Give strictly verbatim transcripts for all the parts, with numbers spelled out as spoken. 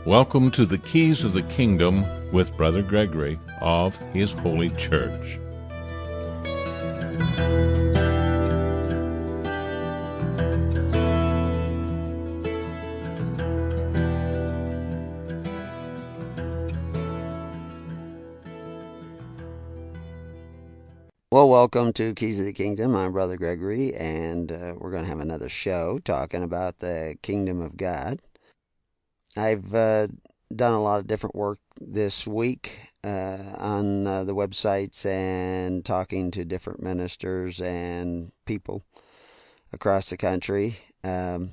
Welcome to the Keys of the Kingdom with Brother Gregory of His Holy Church. Well, welcome to Keys of the Kingdom. I'm Brother Gregory, and uh, we're going to have another show talking about the Kingdom of God. I've uh, done a lot of different work this week uh, on uh, the websites and talking to different ministers and people across the country. Um,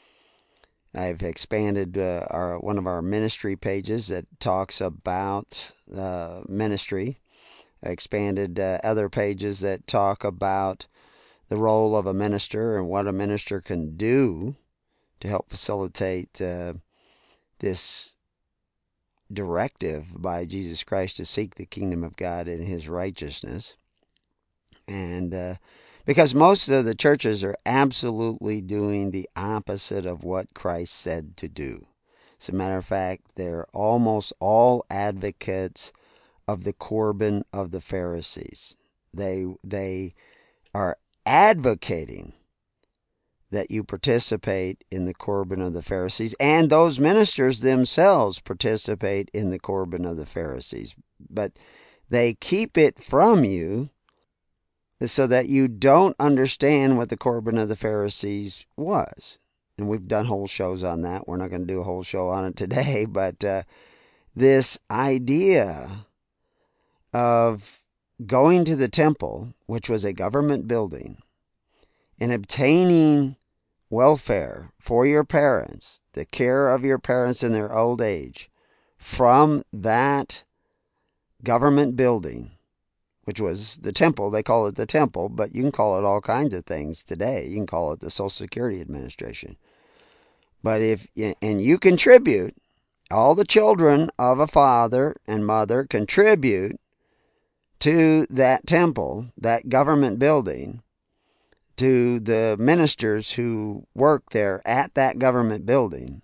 I've expanded uh, our one of our ministry pages that talks about uh, ministry. I expanded uh, other pages that talk about the role of a minister and what a minister can do to help facilitate uh, this directive by Jesus Christ to seek the kingdom of God and His righteousness. And uh, because most of the churches are absolutely doing the opposite of what Christ said to do. As a matter of fact, they're almost all advocates of the Corban of the Pharisees. They they are advocating that you participate in the Corban of the Pharisees, and those ministers themselves participate in the Corban of the Pharisees. But they keep it from you so that you don't understand what the Corban of the Pharisees was. And we've done whole shows on that. We're not going to do a whole show on it today, but uh, this idea of going to the temple, which was a government building, and obtaining welfare for your parents, the care of your parents in their old age, from that government building, which was the temple. They call it the temple, but you can call it all kinds of things today. You can call it the Social Security Administration. But if, and you contribute, all the children of a father and mother contribute to that temple, that government building, to the ministers who work there at that government building.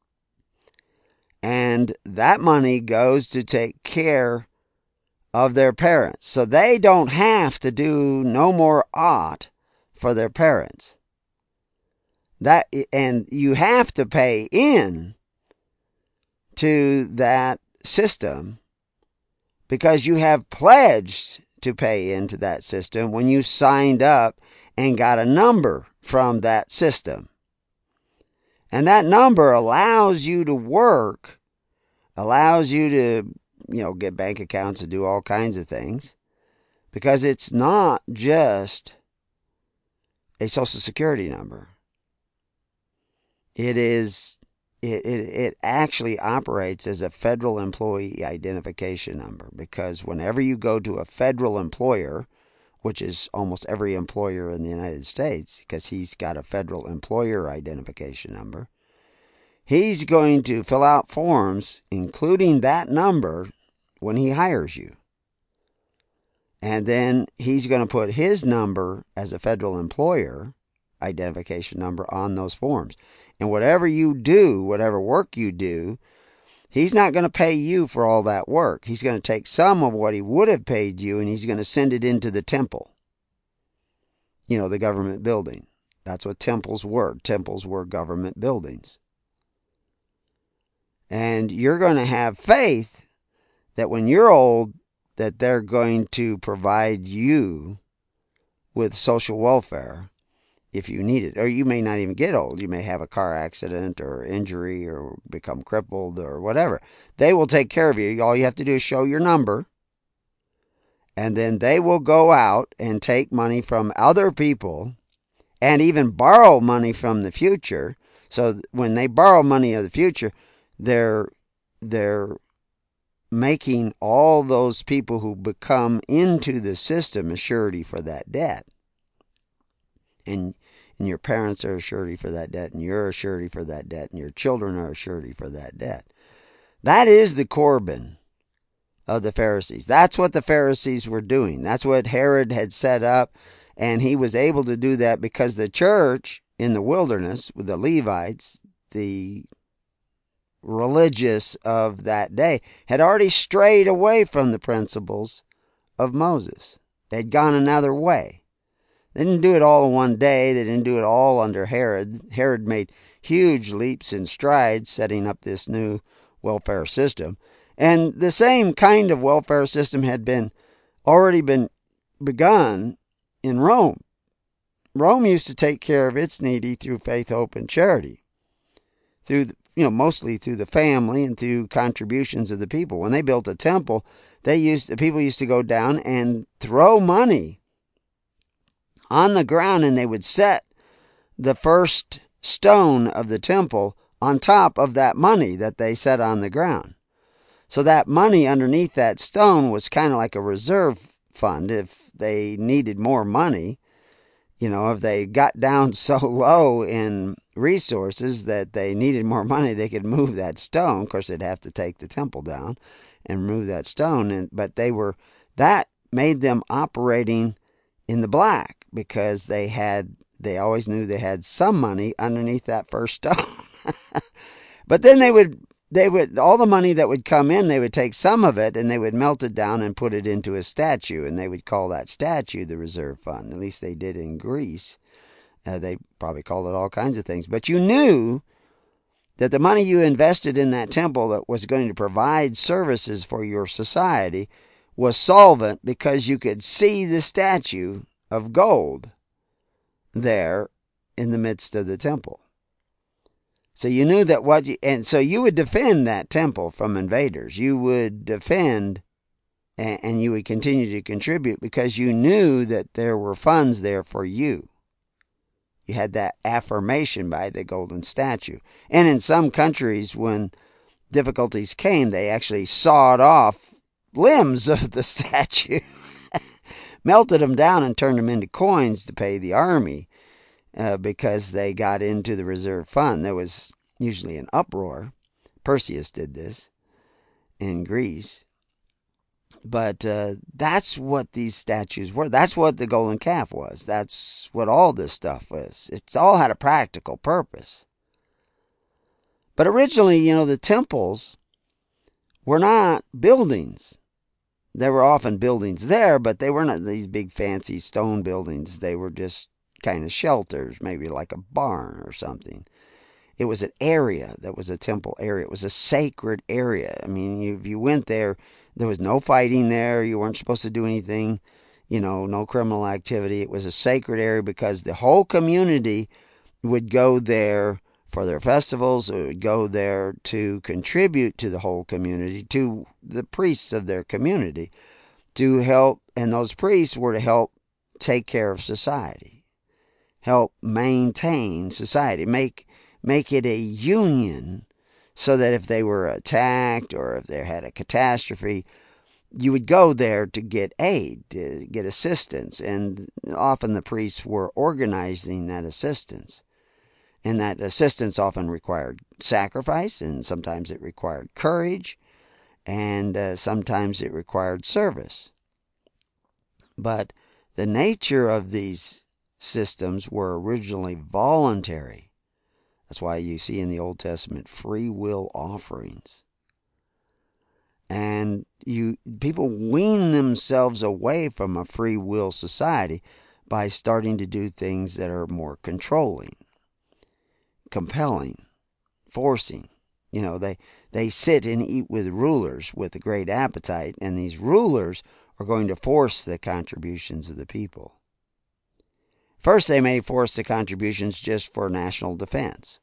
And that money goes to take care of their parents. So they don't have to do no more aught for their parents. That, and you have to pay in to that system because you have pledged to pay into that system when you signed up and got a number from that system. And that number allows you to work, allows you to, you know, get bank accounts and do all kinds of things, because it's not just a Social Security number. It is, it, it, it actually operates as a federal employee identification number, because whenever you go to a federal employer, which is almost every employer in the United States, because he's got a federal employer identification number, he's going to fill out forms, including that number, when he hires you. And then he's going to put his number as a federal employer identification number on those forms. And whatever you do, whatever work you do, he's not going to pay you for all that work. He's going to take some of what he would have paid you and he's going to send it into the temple. You know, the government building. That's what temples were. Temples were government buildings. And you're going to have faith that when you're old, that they're going to provide you with social welfare if you need it. Or you may not even get old. You may have a car accident or injury or become crippled or whatever. They will take care of you. All you have to do is show your number. And then they will go out and take money from other people and even borrow money from the future. So when they borrow money of the future, they're, they're making all those people who become into the system a surety for that debt. And And your parents are a surety for that debt, and you're a surety for that debt, and your children are a surety for that debt. That is the Corban of the Pharisees. That's what the Pharisees were doing. That's what Herod had set up, and he was able to do that because the church in the wilderness with the Levites, the religious of that day had already strayed away from the principles of Moses. They'd gone another way. They didn't do it all in one day. They didn't do it all under Herod. Herod made huge leaps and strides setting up this new welfare system. And the same kind of welfare system had been already been begun in Rome. Rome used to take care of its needy through faith, hope, and charity. Through the, you know, mostly through the family and through contributions of the people. When they built a temple, they used the people used to go down and throw money on the ground, and they would set the first stone of the temple on top of that money that they set on the ground. So that money underneath that stone was kind of like a reserve fund. If they needed more money, you know, if they got down so low in resources that they needed more money, they could move that stone. Of course, they'd have to take the temple down and remove that stone. And but they were that made them operating in the black, because they had they always knew they had some money underneath that first stone. But then they would they would all the money that would come in, they would take some of it and they would melt it down and put it into a statue, and they would call that statue the reserve fund. At least they did in Greece. Uh, they probably called it all kinds of things. But you knew that the money you invested in that temple that was going to provide services for your society was solvent, because you could see the statue of gold there in the midst of the temple. So you knew that what you, and so you would defend that temple from invaders. You would defend and, and you would continue to contribute because you knew that there were funds there for you. You had that affirmation by the golden statue. And in some countries, when difficulties came, they actually sawed off limbs of the statue, melted them down and turned them into coins to pay the army, uh, because they got into the reserve fund. There was usually an uproar. Perseus did this in Greece. But uh, that's what these statues were. That's what the golden calf was. That's what all this stuff was. It's all had a practical purpose. But originally, you know, the temples were not buildings. There were often buildings there, but they were not these big fancy stone buildings. They were just kind of shelters, maybe like a barn or something. It was an area that was a temple area. It was a sacred area. I mean, if you went there, there was no fighting there. You weren't supposed to do anything, you know, no criminal activity. It was a sacred area because the whole community would go there for their festivals. It would go there to contribute to the whole community, to the priests of their community, to help. And those priests were to help take care of society, help maintain society, make make it a union, so that if they were attacked or if they had a catastrophe, you would go there to get aid, to get assistance. And often the priests were organizing that assistance. And that assistance often required sacrifice, and sometimes it required courage, and uh, sometimes it required service. But the nature of these systems were originally voluntary. That's why you see in the Old Testament free will offerings. And you people wean themselves away from a free will society by starting to do things that are more controlling, compelling, forcing. You know, they, they sit and eat with rulers with a great appetite, and these rulers are going to force the contributions of the people. First, they may force the contributions just for national defense.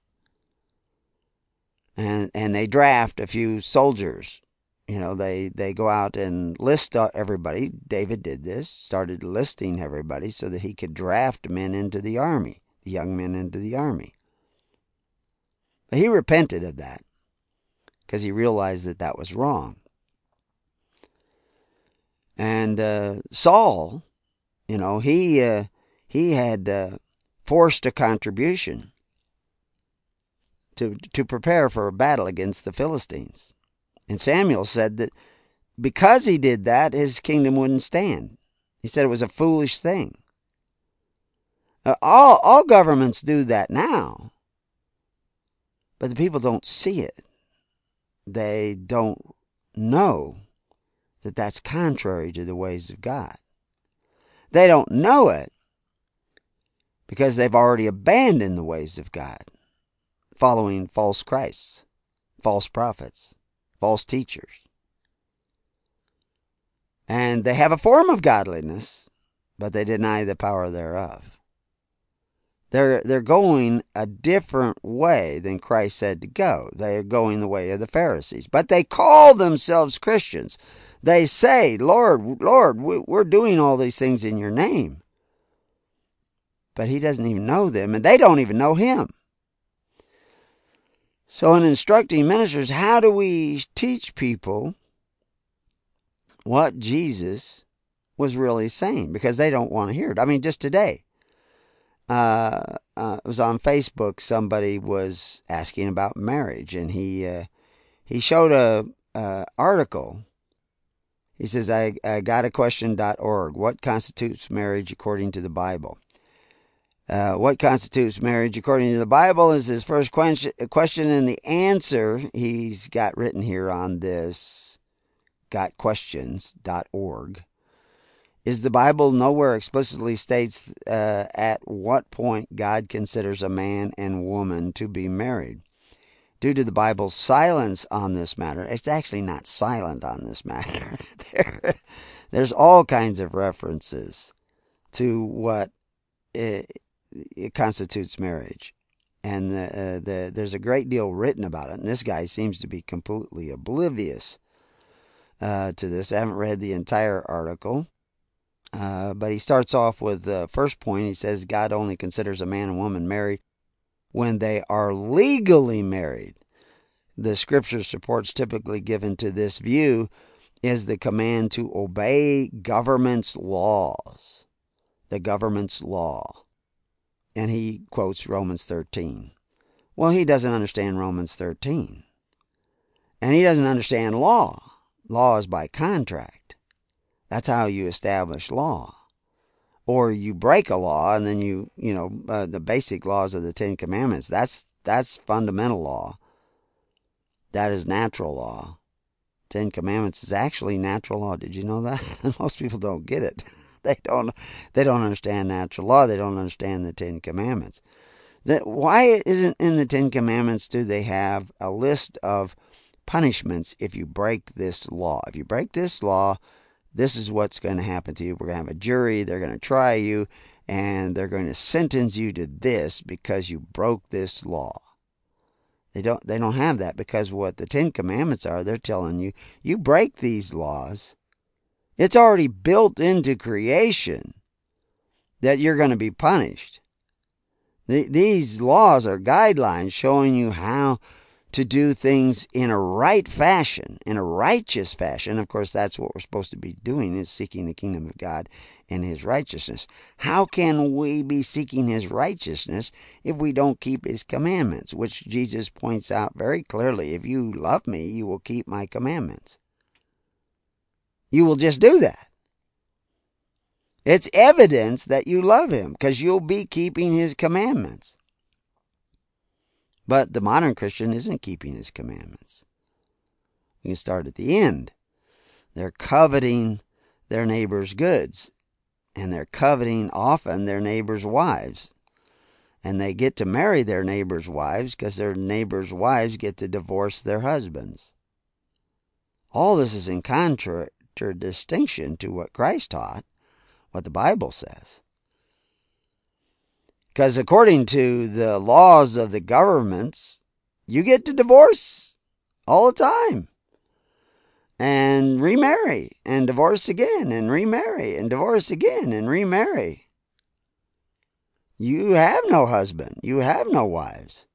And and they draft a few soldiers. You know, they, they go out and list everybody. David did this, started listing everybody so that he could draft men into the army, the young men into the army. But he repented of that because he realized that that was wrong. And uh, Saul, you know, he uh, he had uh, forced a contribution to to prepare for a battle against the Philistines. And Samuel said that because he did that, his kingdom wouldn't stand. He said it was a foolish thing. Uh, all all governments do that now, but the people don't see it. they don't know that that's contrary to the ways of God. They don't know it because they've already abandoned the ways of God, following false Christs, false prophets, false teachers. And they have a form of godliness, but they deny the power thereof. They're, they're going a different way than Christ said to go. They are going the way of the Pharisees. But they call themselves Christians. They say, Lord, Lord, we're doing all these things in your name. But he doesn't even know them, and they don't even know him. So in instructing ministers, how do we teach people what Jesus was really saying? Because they don't want to hear it. I mean, just today, uh, uh, it was on Facebook, somebody was asking about marriage, and he uh, he showed a, a article. He says, I, I got a question dot org. What constitutes marriage according to the Bible? Uh, what constitutes marriage according to the Bible is his first question, question, and the answer he's got written here on this got questions dot org is the Bible nowhere explicitly states uh, at what point God considers a man and woman to be married. Due to the Bible's silence on this matter, it's actually not silent on this matter. there, there's all kinds of references to what it, it constitutes marriage. And the, uh, the, there's a great deal written about it. And this guy seems to be completely oblivious uh, to this. I haven't read the entire article. Uh, but he starts off with the first point. He says God only considers a man and woman married when they are legally married. The scripture supports typically given to this view is the command to obey government's laws. The government's law. And he quotes Romans thirteen. Well, he doesn't understand Romans thirteen. And he doesn't understand law. Law is by contract. That's how you establish law. Or you break a law and then you, you know, uh, the basic laws of the Ten Commandments. That's that's fundamental law. That is natural law. Ten Commandments is actually natural law. Did you know that? Most people don't get it. They don't. They don't understand natural law. They don't understand the Ten Commandments. That why isn't in the Ten Commandments do they have a list of punishments if you break this law? If you break this law, this is what's going to happen to you. We're going to have a jury. They're going to try you, and they're going to sentence you to this because you broke this law. They don't. They don't have that because what the Ten Commandments are, they're telling you, you break these laws. It's already built into creation that you're going to be punished. The, these laws are guidelines showing you how to do things in a right fashion, in a righteous fashion. Of course, that's what we're supposed to be doing, is seeking the kingdom of God and his righteousness. How can we be seeking his righteousness if we don't keep his commandments? Which Jesus points out very clearly. If you love me, you will keep my commandments. You will just do that. It's evidence that you love him because you'll be keeping his commandments. But the modern Christian isn't keeping his commandments. We can start at the end. They're coveting their neighbor's goods. And they're coveting often their neighbor's wives. And they get to marry their neighbor's wives because their neighbor's wives get to divorce their husbands. All this is in contradistinction to what Christ taught, what the Bible says. Because according to the laws of the governments, you get to divorce all the time. And remarry, and divorce again, and remarry, and divorce again, and remarry. You have no husband. You have no wives.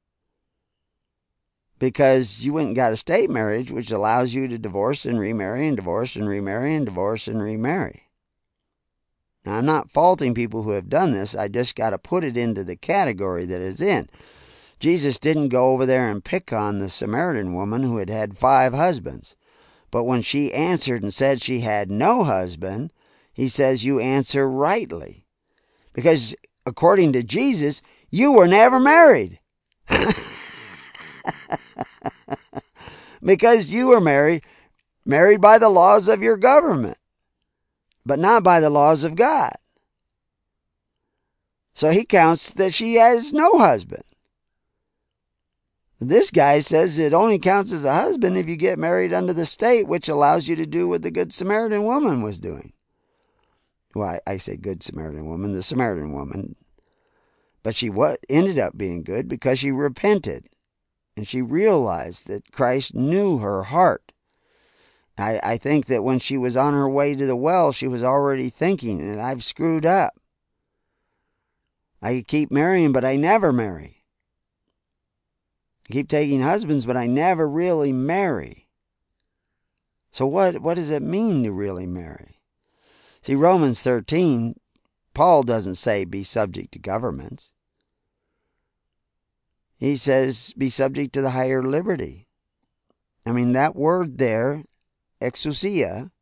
Because you went and got a state marriage, which allows you to divorce and remarry, and divorce and remarry, and divorce and remarry. Now, I'm not faulting people who have done this. I just got to put it into the category that it's in. Jesus didn't go over there and pick on the Samaritan woman who had had five husbands. But when she answered and said she had no husband, he says, you answer rightly. Because according to Jesus, you were never married. because you were married, married by the laws of your government, but not by the laws of God. So he counts that she has no husband. This guy says it only counts as a husband if you get married under the state, which allows you to do what the Good Samaritan woman was doing. Well, I, I say Good Samaritan woman, the Samaritan woman. But she what ended up being good because she repented. And she realized that Christ knew her heart. I, I think that when she was on her way to the well, she was already thinking that I've screwed up. I keep marrying, but I never marry. I keep taking husbands, but I never really marry. So what, what does it mean to really marry? See, Romans thirteen, Paul doesn't say be subject to governments. He says be subject to the higher liberty. I mean, that word there, exousia,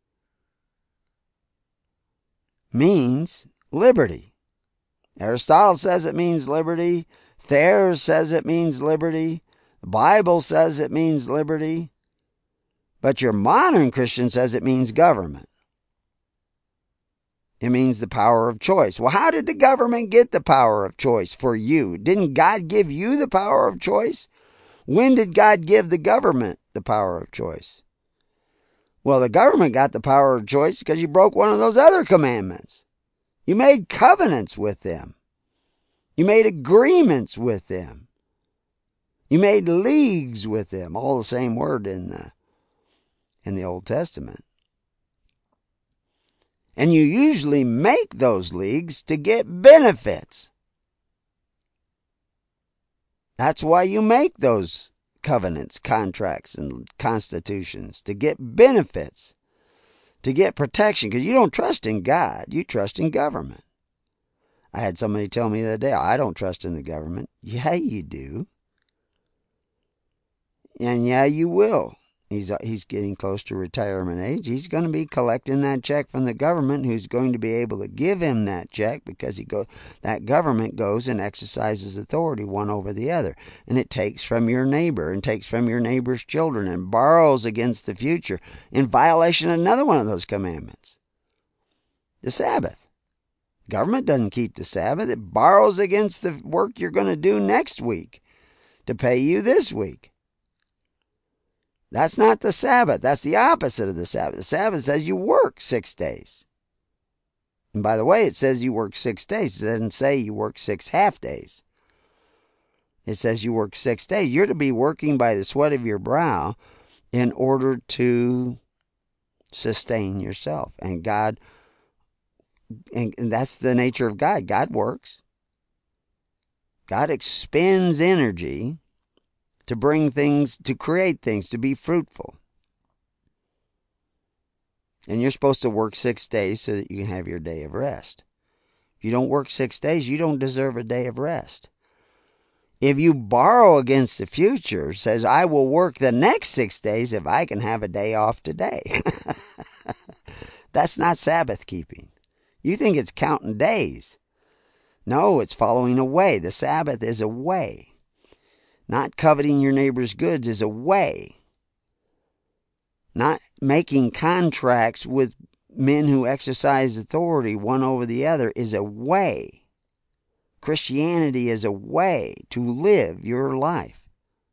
means liberty. Aristotle says it means liberty. Thayer says it means liberty. The Bible says it means liberty. But your modern Christian says it means government. It means the power of choice. Well, how did the government get the power of choice for you? Didn't God give you the power of choice? When did God give the government the power of choice? Well, the government got the power of choice because you broke one of those other commandments. You made covenants with them. You made agreements with them. You made leagues with them. All the same word in the, in the Old Testament. And you usually make those leagues to get benefits. That's why you make those covenants, contracts, and constitutions, to get benefits, to get protection, because you don't trust in God, you trust in government. I had somebody tell me the other day, I don't trust in the government. Yeah, you do. And yeah, you will. He's he's getting close to retirement age. He's going to be collecting that check from the government, who's going to be able to give him that check because he go that government goes and exercises authority one over the other. And it takes from your neighbor and takes from your neighbor's children and borrows against the future in violation of another one of those commandments. The Sabbath. Government doesn't keep the Sabbath. It borrows against the work you're going to do next week to pay you this week. That's not the Sabbath. That's the opposite of the Sabbath. The Sabbath says you work six days. And by the way, it says you work six days. It doesn't say you work six half days. It says you work six days. You're to be working by the sweat of your brow in order to sustain yourself. And God, and that's the nature of God. God works. God expends energy to bring things, to create things, to be fruitful. And you're supposed to work six days so that you can have your day of rest. If you don't work six days, you don't deserve a day of rest. If you borrow against the future, says, I will work the next six days if I can have a day off today. That's not Sabbath keeping. You think it's counting days. No, it's following a way. The Sabbath is a way. Not coveting your neighbor's goods is a way. Not making contracts with men who exercise authority one over the other is a way. Christianity is a way to live your life.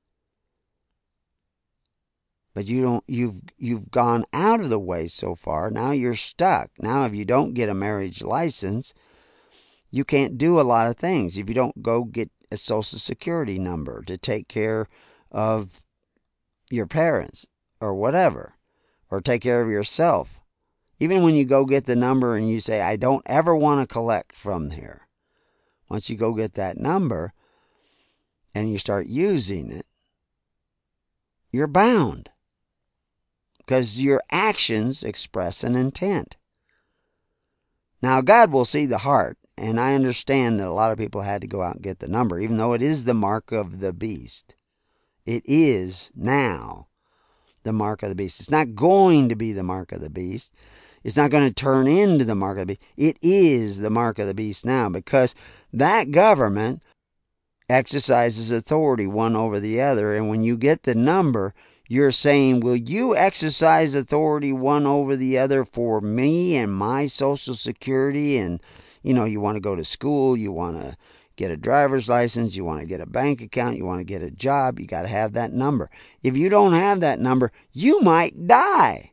But you don't you've you've gone out of the way so far. Now you're stuck. Now if you don't get a marriage license, you can't do a lot of things. If you don't go get a social security number to take care of your parents or whatever, or take care of yourself. Even when you go get the number and you say, I don't ever want to collect from here. Once you go get that number and you start using it, you're bound. Because your actions express an intent. Now, God will see the heart. And I understand that a lot of people had to go out and get the number, even though it is the mark of the beast. It is now the mark of the beast. It's not going to be the mark of the beast. It's not going to turn into the mark of the beast. It is the mark of the beast now, because that government exercises authority one over the other. And when you get the number, You're saying, will you exercise authority one over the other for me and my Social Security? And, you know, you want to go to school, you want to get a driver's license, you want to get a bank account, you want to get a job, you got to have that number. If you don't have that number, you might die.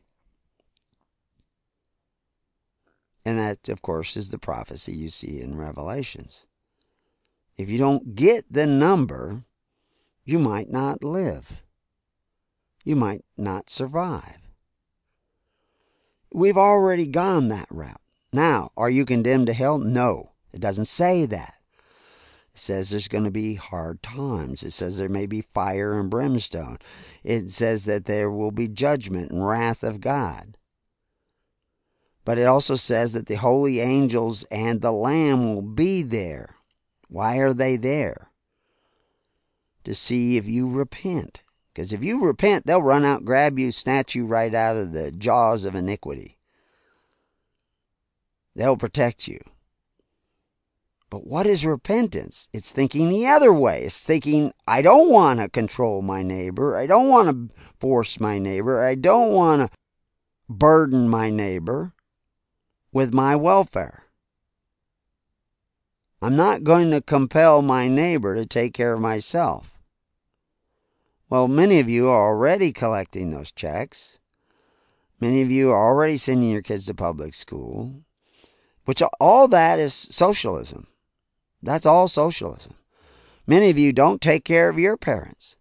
And that, of course, is the prophecy you see in Revelations. If you don't get the number, you might not live. You might not survive. We've already gone that route. Now, are you condemned to hell? No, it doesn't say that. It says there's going to be hard times. It says there may be fire and brimstone. It says that there will be judgment and wrath of God. But it also says that the holy angels and the Lamb will be there. Why are they there? To see if you repent. Because if you repent, they'll run out, grab you, snatch you right out of the jaws of iniquity. They'll protect you. But what is repentance? It's thinking the other way. It's thinking, I don't want to control my neighbor. I don't want to force my neighbor. I don't want to burden my neighbor with my welfare. I'm not going to compel my neighbor to take care of myself. Well, many of you are already collecting those checks. Many of you are already sending your kids to public school, which all that is socialism. That's all socialism. Many of you don't take care of your parents.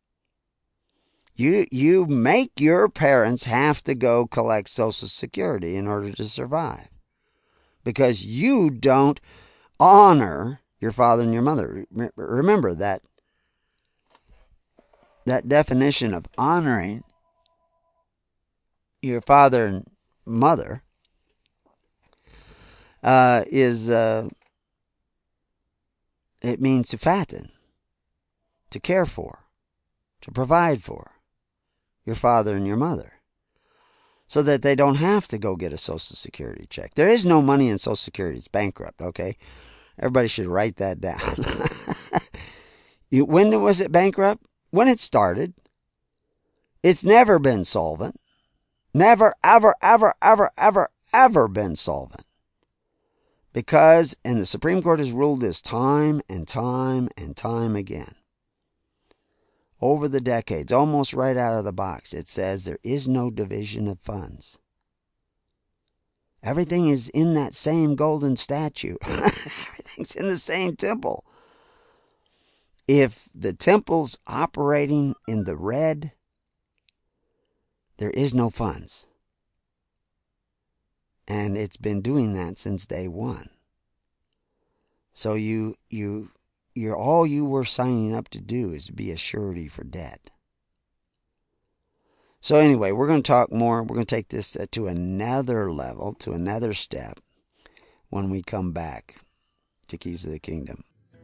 You, you make your parents have to go collect Social Security in order to survive. Because you don't honor your father and your mother. Remember that that definition of honoring your father and mother uh, is, uh, it means to fatten, to care for, to provide for your father and your mother, so that they don't have to go get a Social Security check. There is no money in Social Security. It's bankrupt, okay? Everybody should write that down. you, when was it bankrupt? When it started. It's never been solvent. Never, ever, ever, ever, ever, ever been solvent. Because, and the Supreme Court has ruled this time and time and time again. Over the decades, almost right out of the box, it says there is no division of funds. Everything is in that same golden statue. Everything's in the same temple. If the temple's operating in the red, there is no funds. And it's been doing that since day one. So you, you, you're all you were signing up to do is to be a surety for debt. So anyway, we're going to talk more. We're going to take this to another level, to another step, when we come back to Keys of the Kingdom.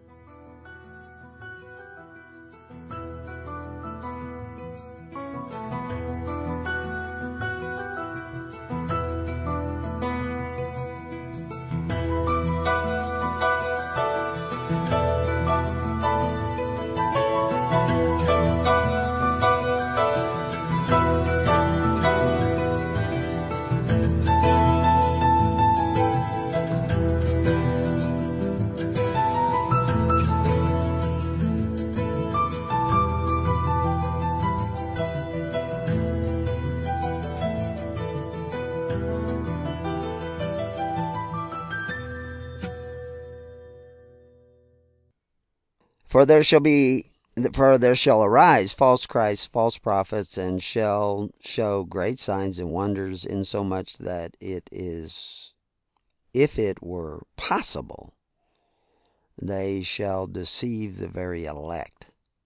For there shall be, for there shall arise false Christs, false prophets, and shall show great signs and wonders, insomuch that it is, if it were possible, they shall deceive the very elect.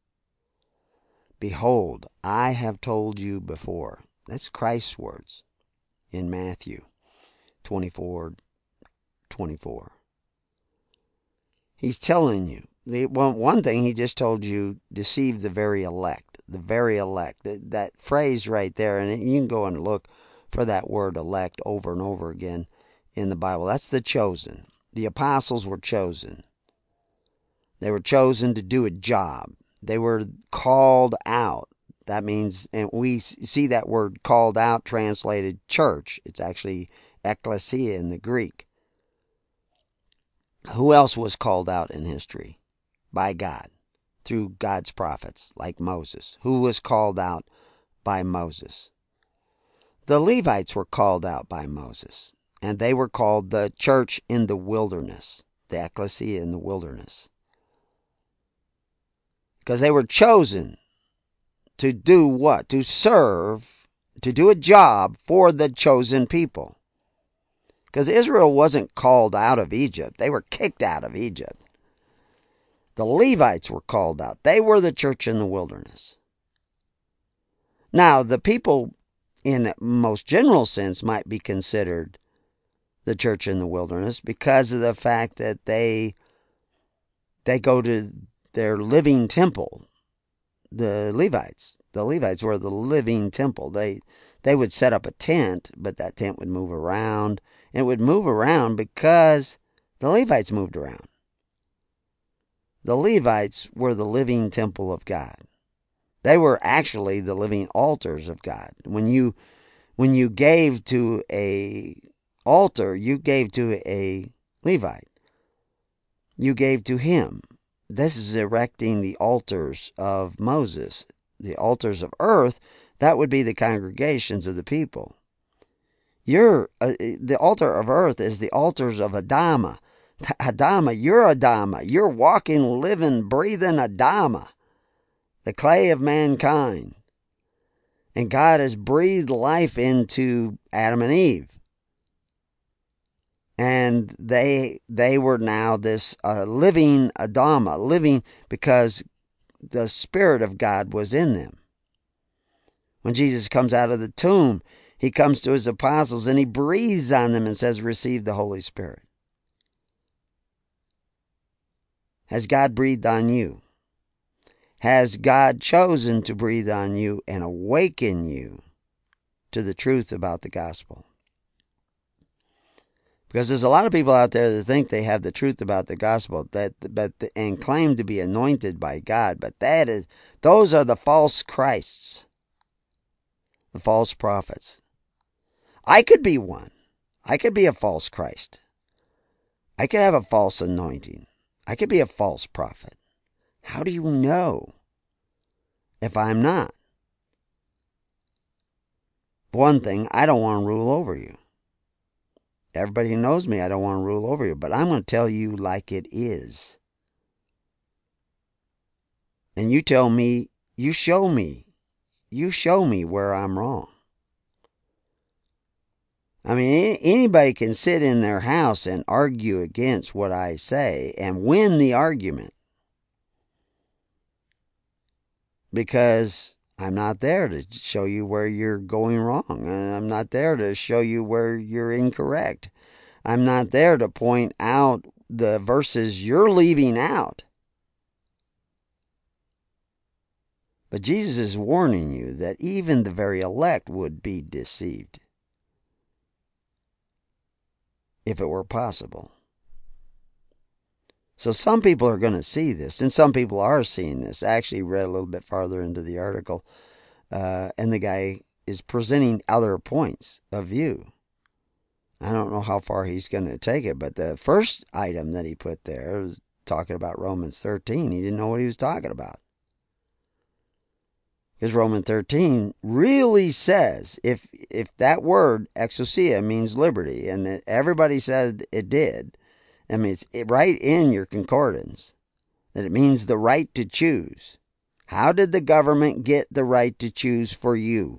Behold, I have told you before. That's Christ's words in Matthew twenty-four twenty-four. He's telling you. Well, one thing he just told you, deceive the very elect. The very elect. That, that phrase right there, and you can go and look for that word elect over and over again in the Bible. That's the chosen. The apostles were chosen. They were chosen to do a job. They were called out. That means, and we see that word called out translated church. It's actually ecclesia in the Greek. Who else was called out in history by God through God's prophets like Moses? Who was called out by Moses? The Levites were called out by Moses, and they were called the church in the wilderness, the ecclesia in the wilderness, because they were chosen to do what? To serve, to do a job for the chosen people. Because Israel wasn't called out of Egypt. They were kicked out of Egypt. The Levites were called out. They were the church in the wilderness. Now, the people in most general sense might be considered the church in the wilderness because of the fact that they they go to their living temple. The Levites. The Levites were the living temple. They they would set up a tent, but that tent would move around. And it would move around because the Levites moved around. The Levites were the living temple of God. They were actually the living altars of God. When you when you gave to a altar, you gave to a Levite. You gave to him. This is erecting the altars of Moses, the altars of earth. That would be the congregations of the people. You're, uh, the altar of earth is the altars of Adama. Adama, you're Adama. You're walking, living, breathing Adama, the clay of mankind. And God has breathed life into Adam and Eve. And they they were now this uh, living Adama, living because the Spirit of God was in them. When Jesus comes out of the tomb, he comes to his apostles and he breathes on them and says, receive the Holy Spirit. Has God breathed on you? Has God chosen to breathe on you and awaken you to the truth about the gospel? Because there's a lot of people out there that think they have the truth about the gospel, that but and claim to be anointed by God, but that is those are the false Christs, the false prophets. I could be one. I could be a false Christ. I could have a false anointing. I could be a false prophet. How do you know if I'm not? One thing, I don't want to rule over you. Everybody who knows me, I don't want to rule over you, but I'm going to tell you like it is. And you tell me, you show me, you show me where I'm wrong. I mean, anybody can sit in their house and argue against what I say and win the argument. Because I'm not there to show you where you're going wrong. I'm not there to show you where you're incorrect. I'm not there to point out the verses you're leaving out. But Jesus is warning you that even the very elect would be deceived, if it were possible. So some people are going to see this, and some people are seeing this. I actually read a little bit farther into the article, uh, and the guy is presenting other points of view. I don't know how far he's going to take it, but the first item that he put there was talking about Romans thirteen. He didn't know what he was talking about. Because Romans thirteen really says, if if that word, exousia, means liberty, and everybody said it did, I mean, it's right in your concordance, that it means the right to choose. How did the government get the right to choose for you?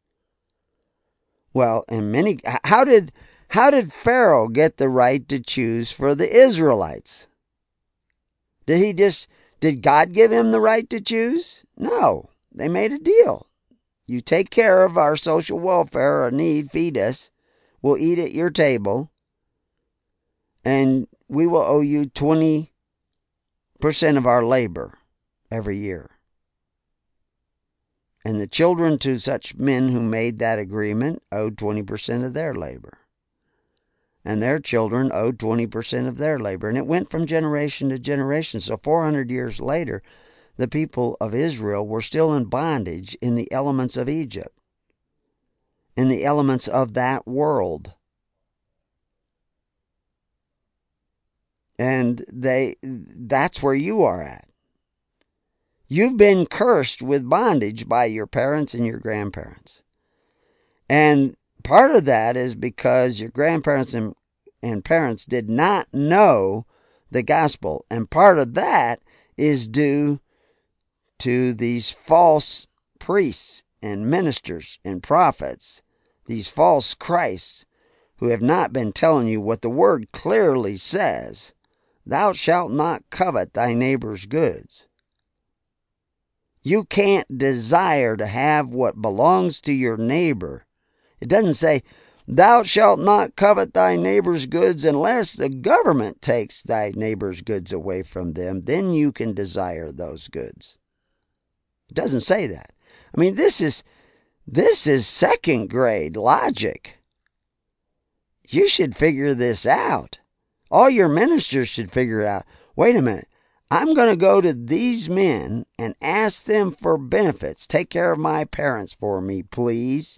Well, in many, how did, how did Pharaoh get the right to choose for the Israelites? Did he just, did God give him the right to choose? No. They made a deal. You take care of our social welfare or need, feed us. We'll eat at your table. And we will owe you twenty percent of our labor every year. And the children to such men who made that agreement owed twenty percent of their labor. And their children owed twenty percent of their labor. And it went from generation to generation. So four hundred years later, the people of Israel were still in bondage in the elements of Egypt, in the elements of that world. And they that's where you are at. You've been cursed with bondage by your parents and your grandparents. And part of that is because your grandparents and, and parents did not know the gospel. And part of that is due to these false priests and ministers and prophets, these false Christs, who have not been telling you what the word clearly says. Thou shalt not covet thy neighbor's goods. You can't desire to have what belongs to your neighbor. It doesn't say, thou shalt not covet thy neighbor's goods unless the government takes thy neighbor's goods away from them. Then you can desire those goods. It doesn't say that. I mean, this is, this is second grade logic. You should figure this out. All your ministers should figure out, wait a minute. I'm going to go to these men and ask them for benefits. Take care of my parents for me, please.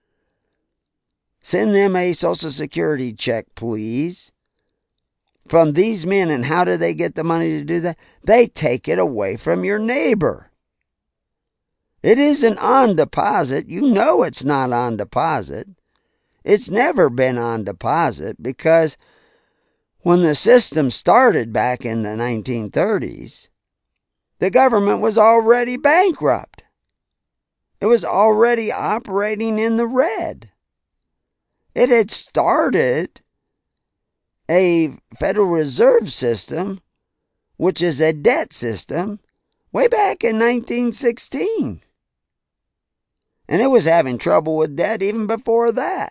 Send them a Social Security check, please. From these men, and how do they get the money to do that? They take it away from your neighbor. It isn't on deposit. You know it's not on deposit. It's never been on deposit because when the system started back in the nineteen thirties, the government was already bankrupt. It was already operating in the red. It had started a Federal Reserve System, which is a debt system, way back in nineteen sixteen. And it was having trouble with debt even before that.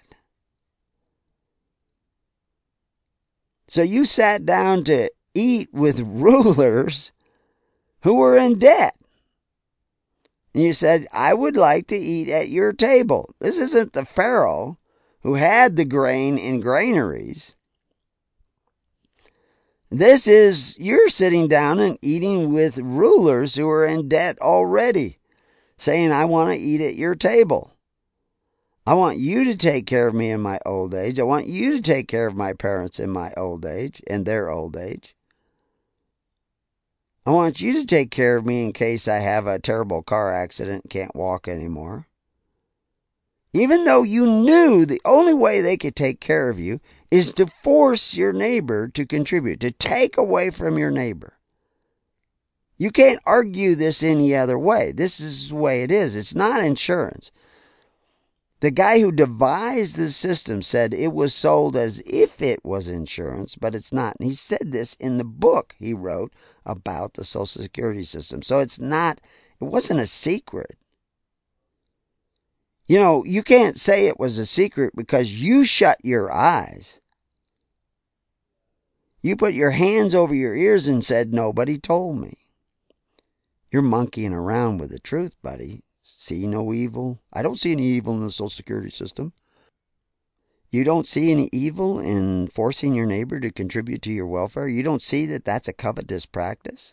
So you sat down to eat with rulers who were in debt. And you said, I would like to eat at your table. This isn't the Pharaoh who had the grain in granaries. This is, you're sitting down and eating with rulers who are in debt already, saying, I want to eat at your table. I want you to take care of me in my old age. I want you to take care of my parents in my old age, in their old age. I want you to take care of me in case I have a terrible car accident and can't walk anymore. Even though you knew the only way they could take care of you is to force your neighbor to contribute, to take away from your neighbor. You can't argue this any other way. This is the way it is. It's not insurance. The guy who devised the system said it was sold as if it was insurance, but it's not. And he said this in the book he wrote about the Social Security system. So it's not, it wasn't a secret. You know, you can't say it was a secret because you shut your eyes. You put your hands over your ears and said, nobody told me. You're monkeying around with the truth, buddy. See no evil? I don't see any evil in the Social Security system. You don't see any evil in forcing your neighbor to contribute to your welfare? You don't see that that's a covetous practice?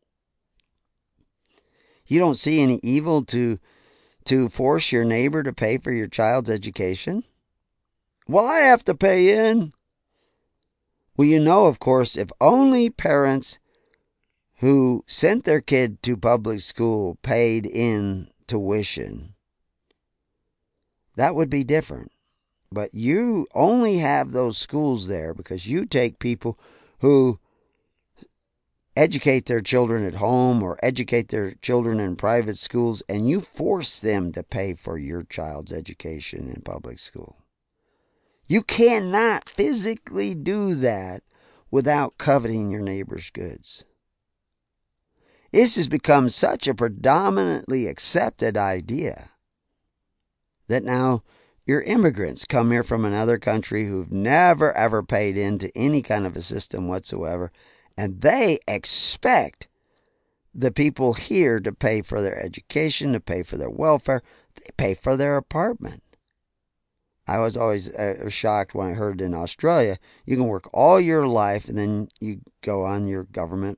You don't see any evil to, to force your neighbor to pay for your child's education? Well, I have to pay in. Well, you know, of course, if only parents who sent their kid to public school paid in tuition, that would be different. But you only have those schools there because you take people who educate their children at home or educate their children in private schools, and you force them to pay for your child's education in public school. You cannot physically do that without coveting your neighbor's goods. This has become such a predominantly accepted idea that now your immigrants come here from another country who've never ever paid into any kind of a system whatsoever, and they expect the people here to pay for their education, to pay for their welfare. They pay for their apartment. I was always uh, shocked when I heard in Australia, you can work all your life and then you go on your government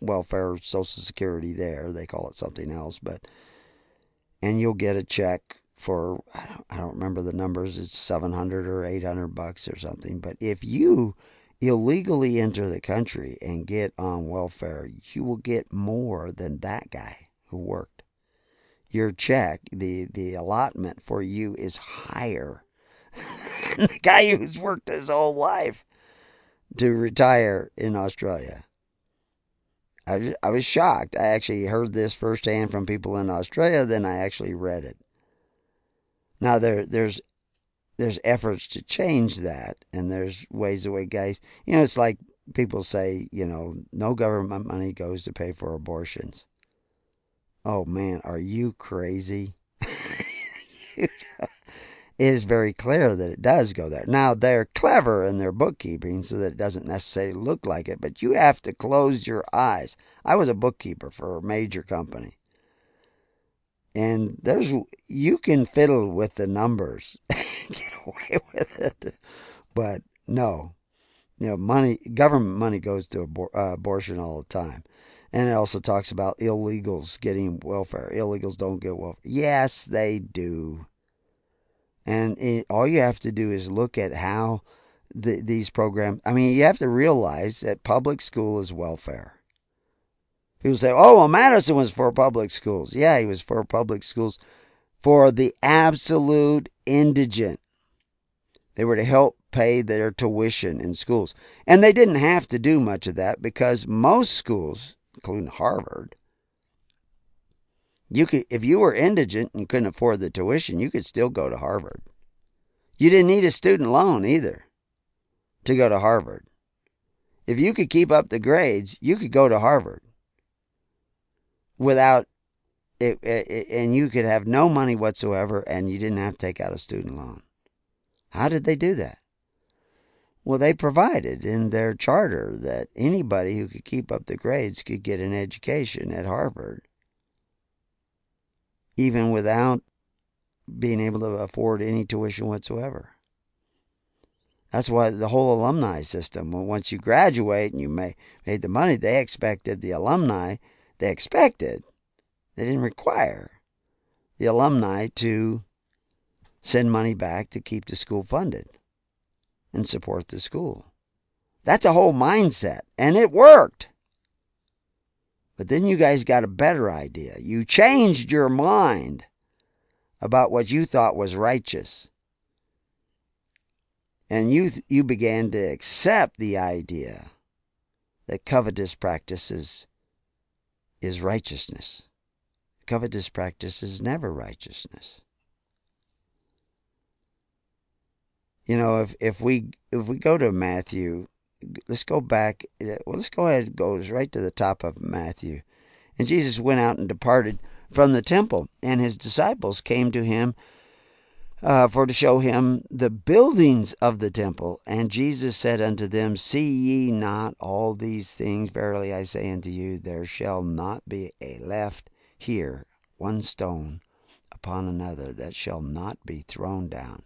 welfare, Social Security there. They call it something else, but and you'll get a check for, I don't, I don't remember the numbers. It's seven hundred or eight hundred bucks or something. But if you illegally enter the country and get on welfare, you will get more than that guy who worked. Your check, the, the allotment for you is higher than the guy who's worked his whole life to retire in Australia. I was, I was shocked. I actually heard this firsthand from people in Australia, then I actually read it. Now, there, there's there's efforts to change that, and there's ways the way guys, you know, it's like people say, you know, no government money goes to pay for abortions. Oh, man, are you crazy? It is very clear that it does go there. Now, they're clever in their bookkeeping so that it doesn't necessarily look like it, but you have to close your eyes. I was a bookkeeper for a major company. And there's, you can fiddle with the numbers and get away with it. But no, you know, money, government money goes to abor- uh, abortion all the time. And it also talks about illegals getting welfare. Illegals don't get welfare. Yes, they do. And it, all you have to do is look at how the, these programs, I mean, you have to realize that public school is welfare. People say, oh, well, Madison was for public schools. Yeah, he was for public schools for the absolute indigent. They were to help pay their tuition in schools. And they didn't have to do much of that because most schools, including Harvard, you could, if you were indigent and couldn't afford the tuition, you could still go to Harvard. You didn't need a student loan either to go to Harvard. If you could keep up the grades, you could go to Harvard without it, it, and you could have no money whatsoever, and you didn't have to take out a student loan. How did they do that? Well, they provided in their charter that anybody who could keep up the grades could get an education at Harvard, even without being able to afford any tuition whatsoever. That's why the whole alumni system, once you graduate and you made the money, they expected the alumni, they expected, they didn't require the alumni to send money back to keep the school funded and support the school. That's a whole mindset, and it worked. But then you guys got a better idea. You changed your mind about what you thought was righteous. And you you began to accept the idea that covetous practices is righteousness. Covetous practice is never righteousness. You know, if, if we if we go to Matthew, let's go back. Well, let's go ahead and go right to the top of Matthew. And Jesus went out and departed from the temple, and his disciples came to him uh, for to show him the buildings of the temple. And Jesus said unto them, see ye not all these things? Verily I say unto you, there shall not be a left here one stone upon another that shall not be thrown down.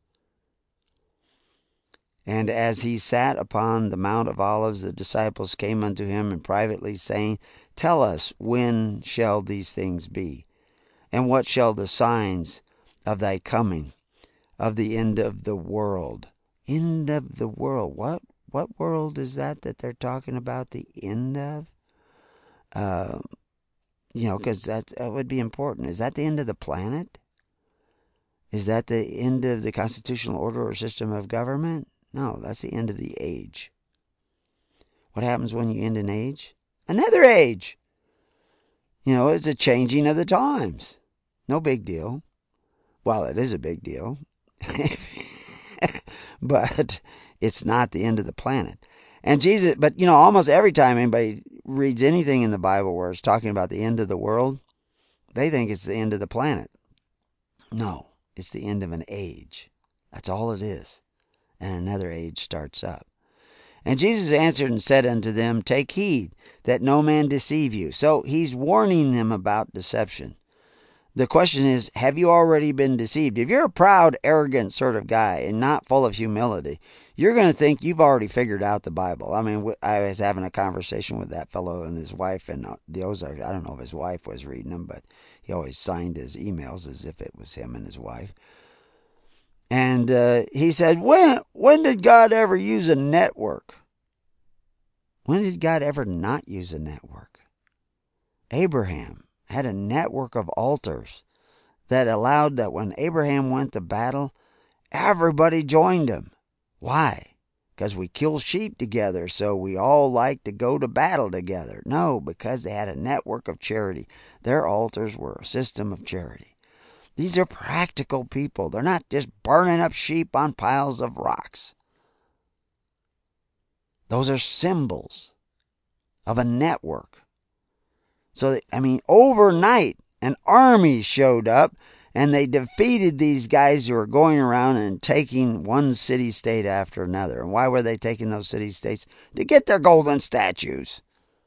And as he sat upon the Mount of Olives, the disciples came unto him and privately saying, tell us, when shall these things be? And what shall the signs of thy coming, of the end of the world? End of the world. What what world is that that they're talking about the end of? Uh, you know, because that, that would be important. Is that the end of the planet? Is that the end of the constitutional order or system of government? No, that's the end of the age. What happens when you end an age? Another age. You know, it's a changing of the times. No big deal. Well, it is a big deal. But it's not the end of the planet. And Jesus, but you know, almost every time anybody reads anything in the Bible where it's talking about the end of the world, they think it's the end of the planet. No, it's the end of an age. That's all it is. And another age starts up. And Jesus answered and said unto them, take heed that no man deceive you. So he's warning them about deception. The question is, have you already been deceived? If you're a proud, arrogant sort of guy and not full of humility, you're going to think you've already figured out the Bible. I mean, I was having a conversation with that fellow and his wife in the Ozarks. I don't know if his wife was reading them, but he always signed his emails as if it was him and his wife. And uh, he said, when, when did God ever use a network? When did God ever not use a network? Abraham had a network of altars that allowed that when Abraham went to battle, everybody joined him. Why? Because we kill sheep together, so we all like to go to battle together. No, because they had a network of charity. Their altars were a system of charity. These are practical people. They're not just burning up sheep on piles of rocks. Those are symbols of a network. So, I mean, overnight, an army showed up and they defeated these guys who were going around and taking one city-state after another. And why were they taking those city-states? To get their golden statues.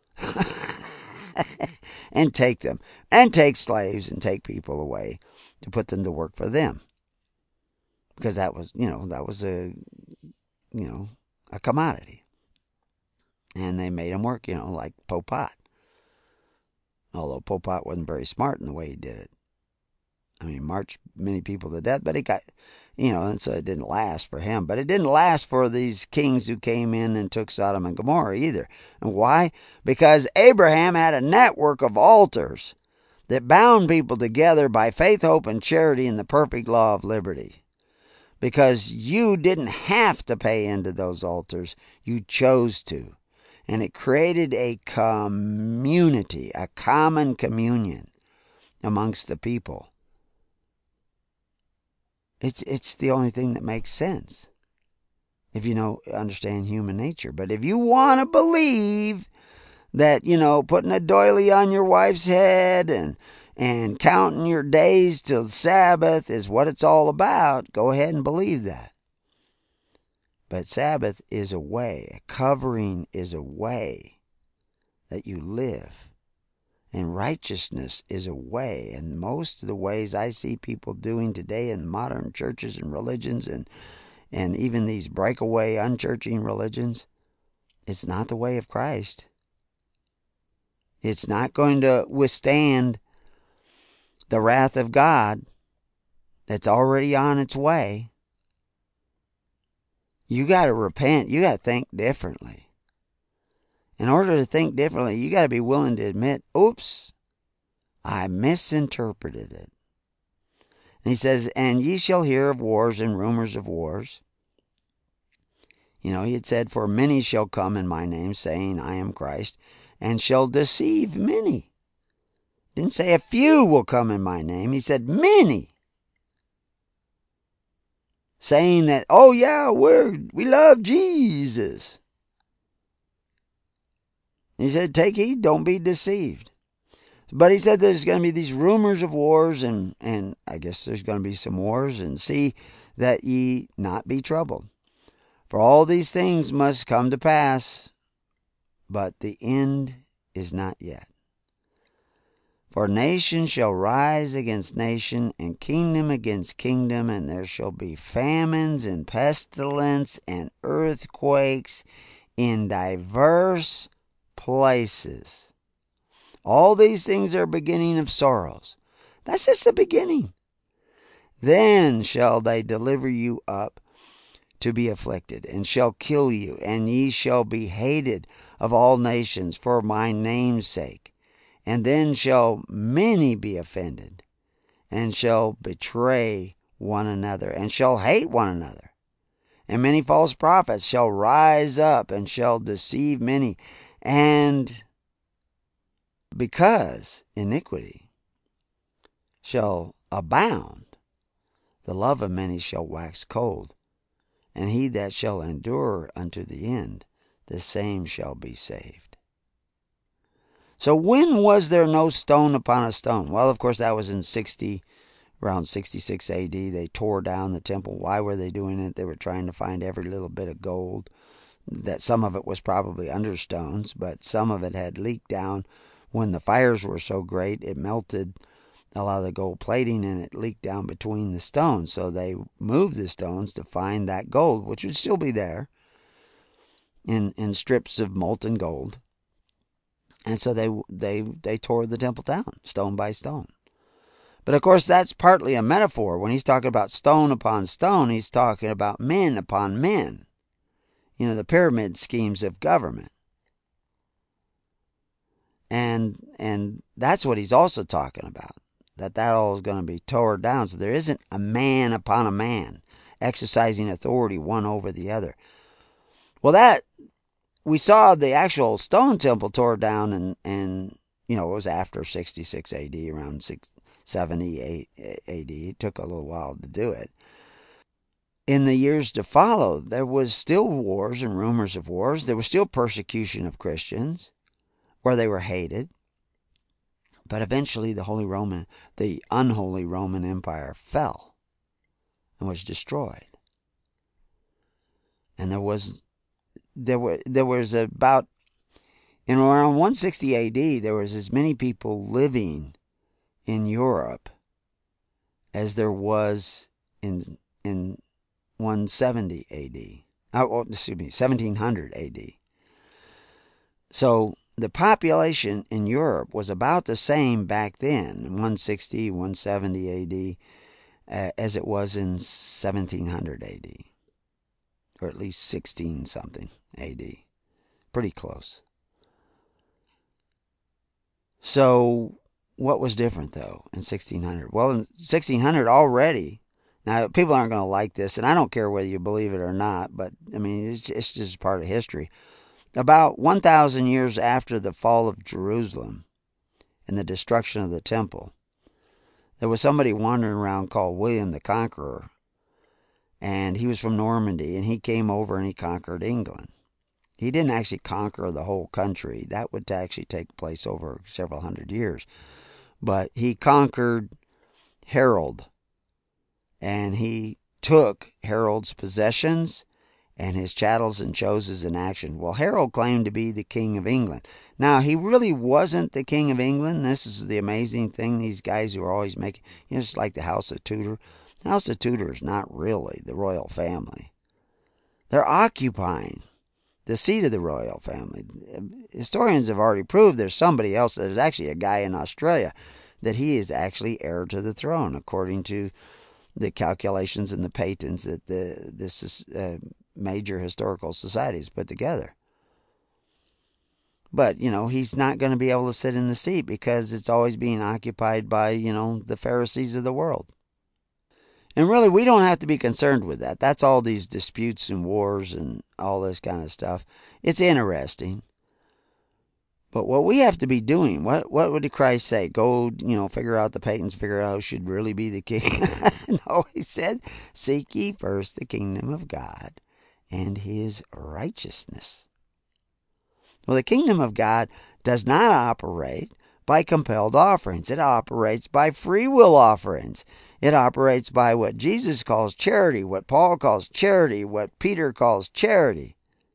And take them. And take slaves and take people away to put them to work for them. Because that was, you know, that was a, you know, a commodity. And they made them work, you know, like Pol Pot. Although Pol Pot wasn't very smart in the way he did it. I mean, marched many people to death, but it got, you know, and so it didn't last for him. But it didn't last for these kings who came in and took Sodom and Gomorrah either. And why? Because Abraham had a network of altars that bound people together by faith, hope, and charity in the perfect law of liberty. Because you didn't have to pay into those altars, you chose to. And it created a community, a common communion amongst the people. It's it's the only thing that makes sense if you know understand human nature. But if you want to believe that, you know, putting a doily on your wife's head and and counting your days till Sabbath is what it's all about, go ahead and believe that. But Sabbath is a way, a covering is a way that you live. And righteousness is a way. And most of the ways I see people doing today in modern churches and religions and, and even these breakaway, unchurching religions, it's not the way of Christ. It's not going to withstand the wrath of God that's already on its way. You got to repent. You got to think differently. In order to think differently, you got to be willing to admit, oops, I misinterpreted it. And he says, and ye shall hear of wars and rumors of wars. You know, he had said, for many shall come in my name, saying, I am Christ, and shall deceive many. Didn't say a few will come in my name. He said many. Saying that, oh yeah, we're, we love Jesus. He said, take heed, don't be deceived. But he said there's going to be these rumors of wars, and, and I guess there's going to be some wars, and see that ye not be troubled. For all these things must come to pass, but the end is not yet. For nation shall rise against nation, and kingdom against kingdom, and there shall be famines and pestilence and earthquakes in diverse places. All these things are beginning of sorrows. That's just the beginning. Then shall they deliver you up to be afflicted, and shall kill you, and ye shall be hated of all nations for my name's sake. And then shall many be offended, and shall betray one another, and shall hate one another. And many false prophets shall rise up, and shall deceive many. And because iniquity shall abound, the love of many shall wax cold. And he that shall endure unto the end, the same shall be saved. So when was there no stone upon a stone? Well, of course, that was in sixty, around sixty-six A D. They tore down the temple. Why were they doing it? They were trying to find every little bit of gold. That some of it was probably under stones, but some of it had leaked down. When the fires were so great, it melted a lot of the gold plating, and it leaked down between the stones. So they moved the stones to find that gold, which would still be there in in strips of molten gold. And so they they they tore the temple down, stone by stone. But of course, that's partly a metaphor. When he's talking about stone upon stone, he's talking about men upon men. You know, the pyramid schemes of government. And and that's what he's also talking about. That that all is going to be torn down. So there isn't a man upon a man exercising authority one over the other. Well, that we saw the actual stone temple tore down, and and you know it was after sixty-six A D, around six seventy-eight A D. It took a little while to do it. In the years to follow, there was still wars and rumors of wars. There was still persecution of Christians, where they were hated. But eventually, the Holy Roman, the unholy Roman Empire fell and was destroyed. And there was there were there was about in around one sixty A D there was as many people living in Europe as there was in in one seventy A D. Oh, excuse me, seventeen hundred A D. So the population in Europe was about the same back then, one sixty, one seventy A D, uh, as it was in seventeen hundred A D, or at least sixteen something A D. Pretty close. So what was different, though, in sixteen hundred? Well, in sixteen hundred already, now people aren't going to like this, and I don't care whether you believe it or not, but, I mean, it's, it's just part of history. About one thousand years after the fall of Jerusalem and the destruction of the temple, there was somebody wandering around called William the Conqueror, and he was from Normandy, and he came over and he conquered England. He didn't actually conquer the whole country. That would actually take place over several hundred years. But he conquered Harold, and he took Harold's possessions and his chattels and chose his inaction. Well, Harold claimed to be the King of England. Now, he really wasn't the King of England. This is the amazing thing. These guys who are always making, you know, just like the House of Tudor. The House of Tudor is not really the royal family. They're occupying the seat of the royal family. Historians have already proved there's somebody else. There's actually a guy in Australia that he is actually heir to the throne, according to the calculations and the patents that the this is, uh, major historical societies put together. But, you know, he's not going to be able to sit in the seat because it's always being occupied by, you know, the Pharisees of the world. And really, we don't have to be concerned with that. That's all these disputes and wars and all this kind of stuff. It's interesting. But what we have to be doing, what what would Christ say? Go, you know, figure out the patents, figure out who should really be the king. No, he said, seek ye first the kingdom of God and his righteousness. Well, the kingdom of God does not operate by compelled offerings. It operates by free will offerings. It operates by what Jesus calls charity, what Paul calls charity, what Peter calls charity.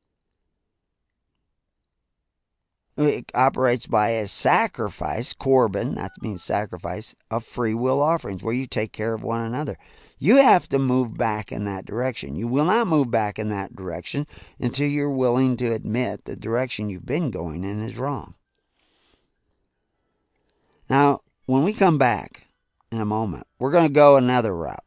It operates by a sacrifice, korban, that means sacrifice, of free will offerings, where you take care of one another. You have to move back in that direction. You will not move back in that direction until you're willing to admit the direction you've been going in is wrong. Now, when we come back in a moment, we're going to go another route.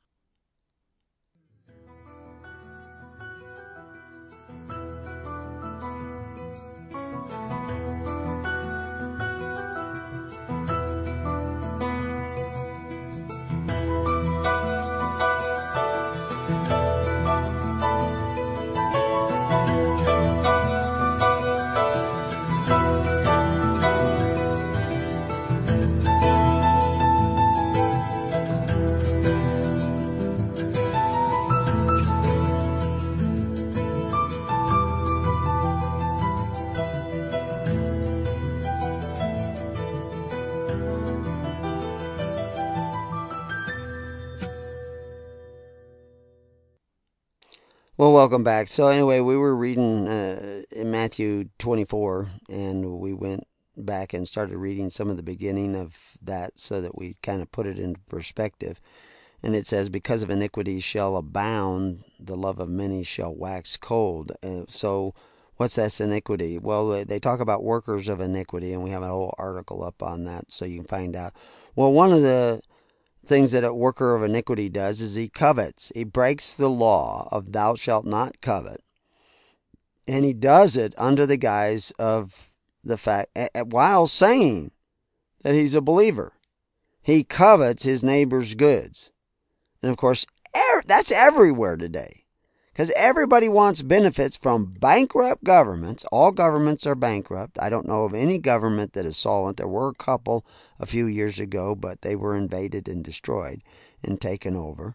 Well, welcome back. So anyway, we were reading uh, in Matthew twenty-four, and we went back and started reading some of the beginning of that so that we kind of put it into perspective. And it says, because of iniquity shall abound, the love of many shall wax cold. Uh, so what's that iniquity? Well, they talk about workers of iniquity, and we have a whole article up on that so you can find out. Well, one of the things that a worker of iniquity does is he covets. He breaks the law of thou shalt not covet. And he does it under the guise of the fact, while saying that he's a believer. He covets his neighbor's goods. And of course, that's everywhere today. Because everybody wants benefits from bankrupt governments. All governments are bankrupt. I don't know of any government that is solvent. There were a couple a few years ago, but they were invaded and destroyed and taken over.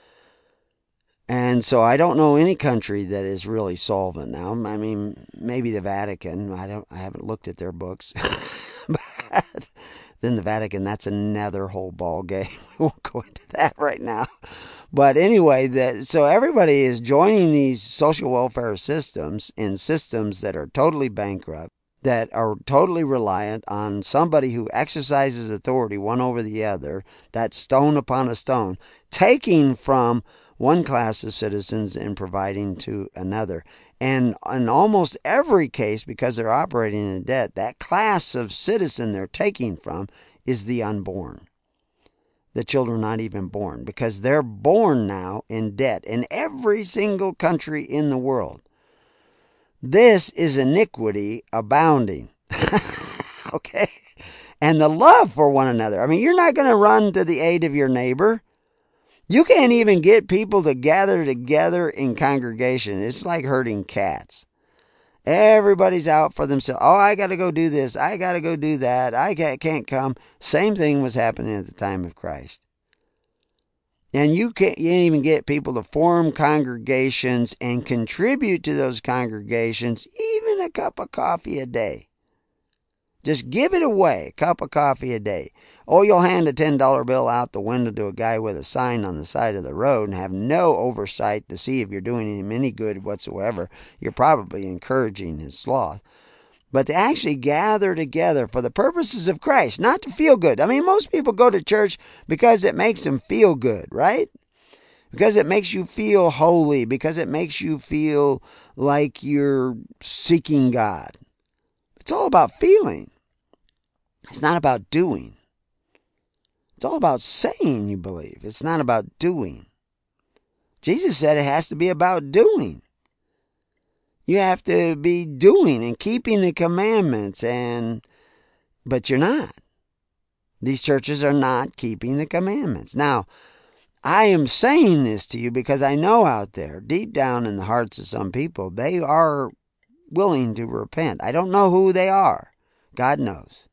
And so I don't know any country that is really solvent now. I mean, maybe the Vatican. I don't. I haven't looked at their books. But then the Vatican, that's another whole ball game. We won't go into that right now. But anyway, the, so everybody is joining these social welfare systems in systems that are totally bankrupt, that are totally reliant on somebody who exercises authority one over the other, that stone upon a stone, taking from one class of citizens and providing to another. And in almost every case, because they're operating in debt, that class of citizen they're taking from is the unborn. The children not even born, because they're born now in debt in every single country in the world. This is iniquity abounding. Okay? And the love for one another. I mean, you're not going to run to the aid of your neighbor. You can't even get people to gather together in congregation. It's like herding cats. Everybody's out for themselves. Oh, I got to go do this. I got to go do that. I can't come. Same thing was happening at the time of Christ. And you can't, you can't even get people to form congregations and contribute to those congregations, even a cup of coffee a day. Just give it away, a cup of coffee a day. Oh, you'll hand a ten dollar bill out the window to a guy with a sign on the side of the road and have no oversight to see if you're doing him any good whatsoever. You're probably encouraging his sloth. But to actually gather together for the purposes of Christ, not to feel good. I mean, most people go to church because it makes them feel good, right? Because it makes you feel holy, because it makes you feel like you're seeking God. It's all about feeling. It's not about doing. It's all about saying you believe. It's not about doing. Jesus said it has to be about doing. You have to be doing and keeping the commandments, and but you're not. These churches are not keeping the commandments. Now, I am saying this to you because I know out there, deep down in the hearts of some people, they are willing to repent. I don't know who they are. God knows.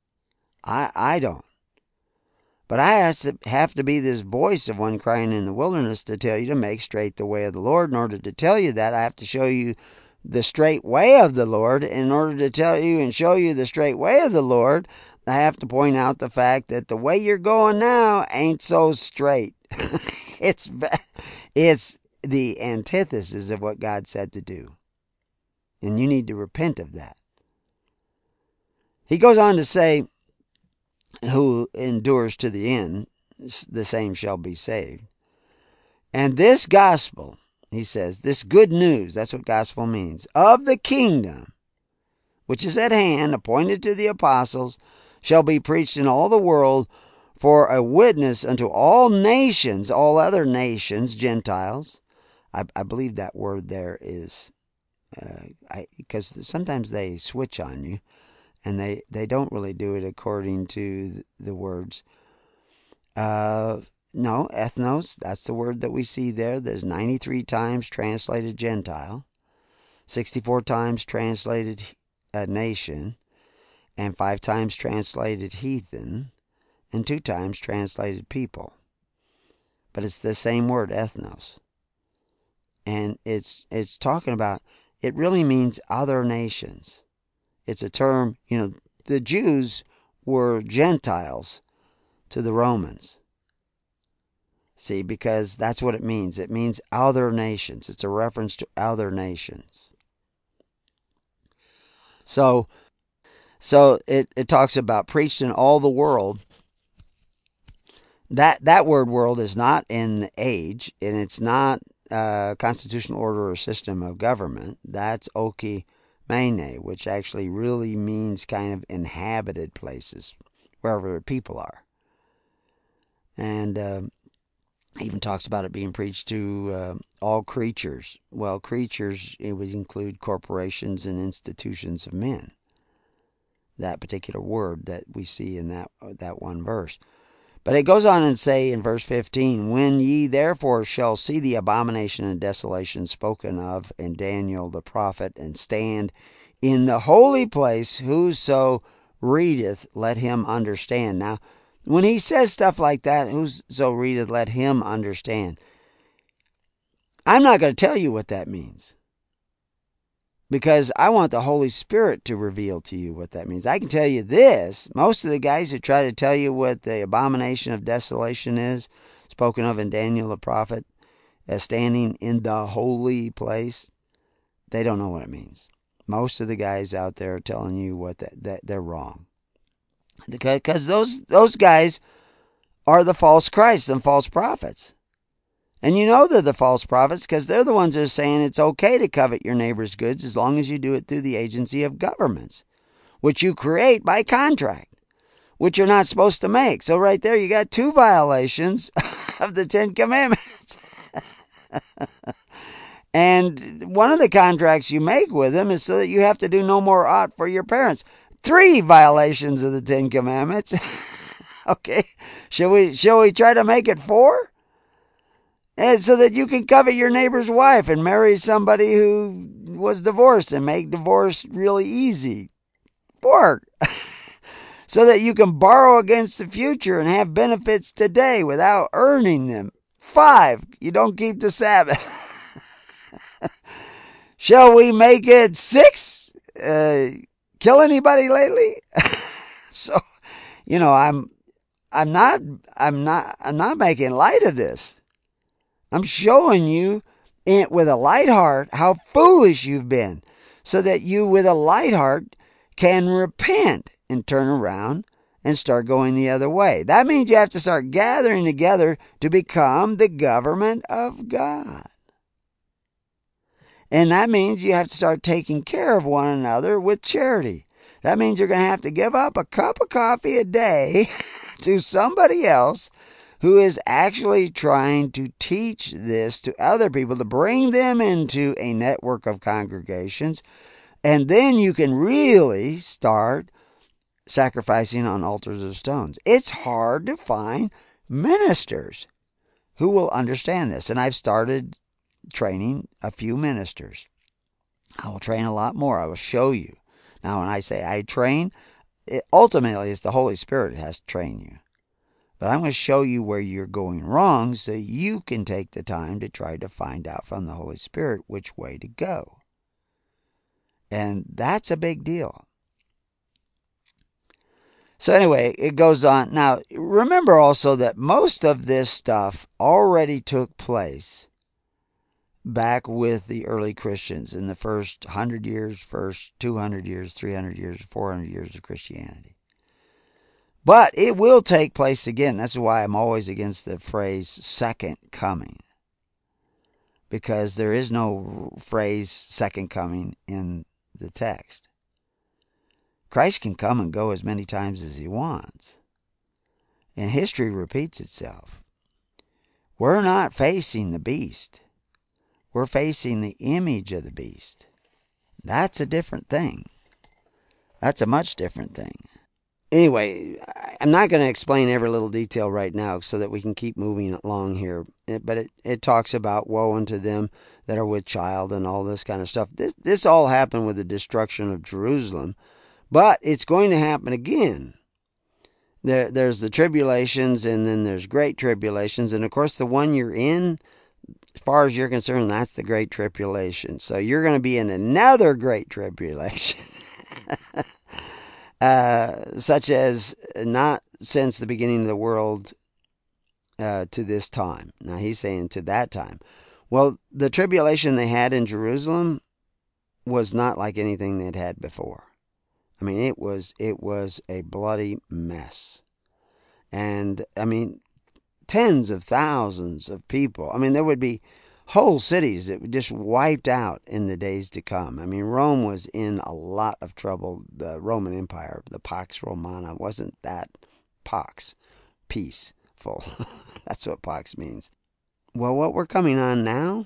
I I don't. But I have to, have to be this voice of one crying in the wilderness to tell you to make straight the way of the Lord. In order to tell you that, I have to show you the straight way of the Lord. In order to tell you and show you the straight way of the Lord, I have to point out the fact that the way you're going now ain't so straight. it's it's the antithesis of what God said to do. And you need to repent of that. He goes on to say, who endures to the end, the same shall be saved. And this gospel, he says, this good news, that's what gospel means, of the kingdom, which is at hand, appointed to the apostles, shall be preached in all the world for a witness unto all nations, all other nations, Gentiles. I, I believe that word there is, uh, I, because sometimes they switch on you. And they, they don't really do it according to the words. Uh, no, ethnos, that's the word that we see there. There's ninety-three times translated Gentile, sixty-four times translated uh, nation, and five times translated heathen, and two times translated people. But it's the same word, ethnos. And it's it's talking about, it really means other nations. It's a term, you know, the Jews were Gentiles to the Romans. See, because that's what it means. It means other nations. It's a reference to other nations. So, So it, it talks about preached in all the world. That that word world is not in age, and it's not a constitutional order or system of government. That's oki mene, which actually really means kind of inhabited places, wherever people are. And uh, even talks about it being preached to uh, all creatures. Well, creatures, it would include corporations and institutions of men. That particular word that we see in that that one verse. But it goes on and say in verse fifteen, when ye therefore shall see the abomination and desolation spoken of in Daniel the prophet, and stand in the holy place, whoso readeth, let him understand. Now, when he says stuff like that, whoso readeth, let him understand. I'm not going to tell you what that means, because I want the Holy Spirit to reveal to you what that means. I can tell you this. Most of the guys who try to tell you what the abomination of desolation is, spoken of in Daniel the prophet, as standing in the holy place, they don't know what it means. Most of the guys out there are telling you what that, that they're wrong. Because those, those guys are the false Christs and false prophets. And you know they're the false prophets because they're the ones that are saying it's okay to covet your neighbor's goods as long as you do it through the agency of governments, which you create by contract, which you're not supposed to make. So right there you got two violations of the Ten Commandments. And one of the contracts you make with them is so that you have to do no more ought for your parents. Three violations of the Ten Commandments. Okay, shall we, shall we try to make it four? And so that you can covet your neighbor's wife and marry somebody who was divorced and make divorce really easy. Four. So that you can borrow against the future and have benefits today without earning them. Five. You don't keep the Sabbath. Shall we make it six? Uh, kill anybody lately? So, you know, I'm, I'm not, I'm not, I'm not making light of this. I'm showing you in, with a light heart how foolish you've been, so that you with a light heart can repent and turn around and start going the other way. That means you have to start gathering together to become the government of God. And that means you have to start taking care of one another with charity. That means you're going to have to give up a cup of coffee a day to somebody else who is actually trying to teach this to other people, to bring them into a network of congregations. And then you can really start sacrificing on altars of stones. It's hard to find ministers who will understand this. And I've started training a few ministers. I will train a lot more. I will show you. Now, when I say I train, it ultimately it's the Holy Spirit that has to train you. But I'm going to show you where you're going wrong so you can take the time to try to find out from the Holy Spirit which way to go. And that's a big deal. So anyway, it goes on. Now, remember also that most of this stuff already took place back with the early Christians in the first one hundred years, first two hundred years, three hundred years, four hundred years of Christianity. But it will take place again. That's why I'm always against the phrase second coming. Because there is no phrase second coming in the text. Christ can come and go as many times as he wants. And history repeats itself. We're not facing the beast. We're facing the image of the beast. That's a different thing. That's a much different thing. Anyway, I'm not going to explain every little detail right now so that we can keep moving along here. It, but it, it talks about woe unto them that are with child and all this kind of stuff. This, this all happened with the destruction of Jerusalem. But it's going to happen again. There, there's the tribulations and then there's great tribulations. And of course the one you're in, as far as you're concerned, that's the great tribulation. So you're going to be in another great tribulation. Uh, such as not since the beginning of the world uh, to this time. Now he's saying to that time. Well, the tribulation they had in Jerusalem was not like anything they'd had before. I mean, it was it was a bloody mess. And, I mean, tens of thousands of people. I mean, there would be whole cities that would just wiped out in the days to come. I mean, Rome was in a lot of trouble. The Roman Empire, the Pax Romana, wasn't that Pax, peaceful. That's what Pax means. Well, what we're coming on now,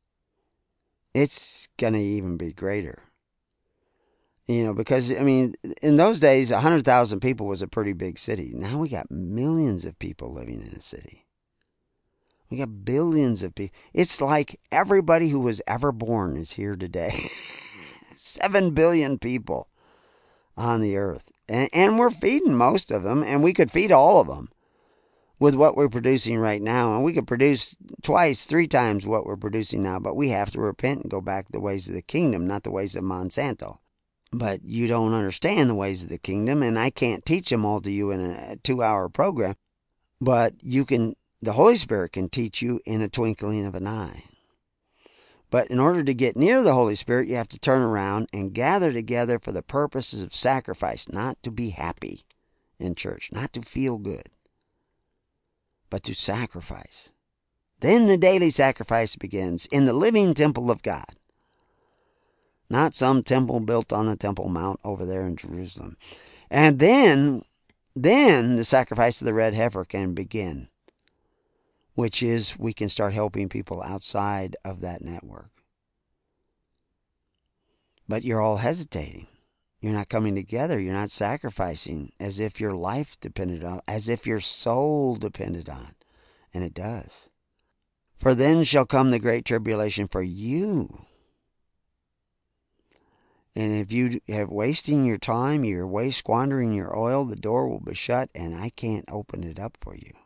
it's going to even be greater. You know, because, I mean, in those days, one hundred thousand people was a pretty big city. Now we got millions of people living in a city. We got billions of people. It's like everybody who was ever born is here today. Seven billion people on the earth. And, and we're feeding most of them, and we could feed all of them with what we're producing right now. And we could produce twice, three times what we're producing now, but we have to repent and go back to the ways of the kingdom, not the ways of Monsanto. But you don't understand the ways of the kingdom, and I can't teach them all to you in a two-hour program. But you can, the Holy Spirit can teach you in a twinkling of an eye. But in order to get near the Holy Spirit, you have to turn around and gather together for the purposes of sacrifice, not to be happy in church, not to feel good, but to sacrifice. Then the daily sacrifice begins in the living temple of God. Not some temple built on the Temple Mount over there in Jerusalem. And then, then the sacrifice of the red heifer can begin, which is we can start helping people outside of that network. But you're all hesitating. You're not coming together. You're not sacrificing as if your life depended on, as if your soul depended on. And it does. For then shall come the great tribulation for you. And if you have wasting your time, you're waste squandering your oil, the door will be shut, and I can't open it up for you.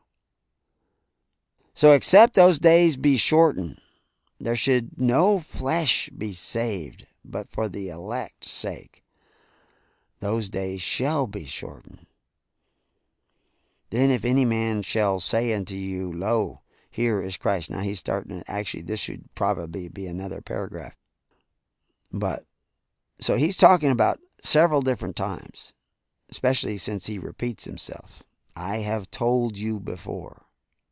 So except those days be shortened, there should no flesh be saved, but for the elect's sake. Those days shall be shortened. Then if any man shall say unto you, Lo, here is Christ. Now he's starting, actually this should probably be another paragraph. But So he's talking about several different times, especially since he repeats himself. I have told you before.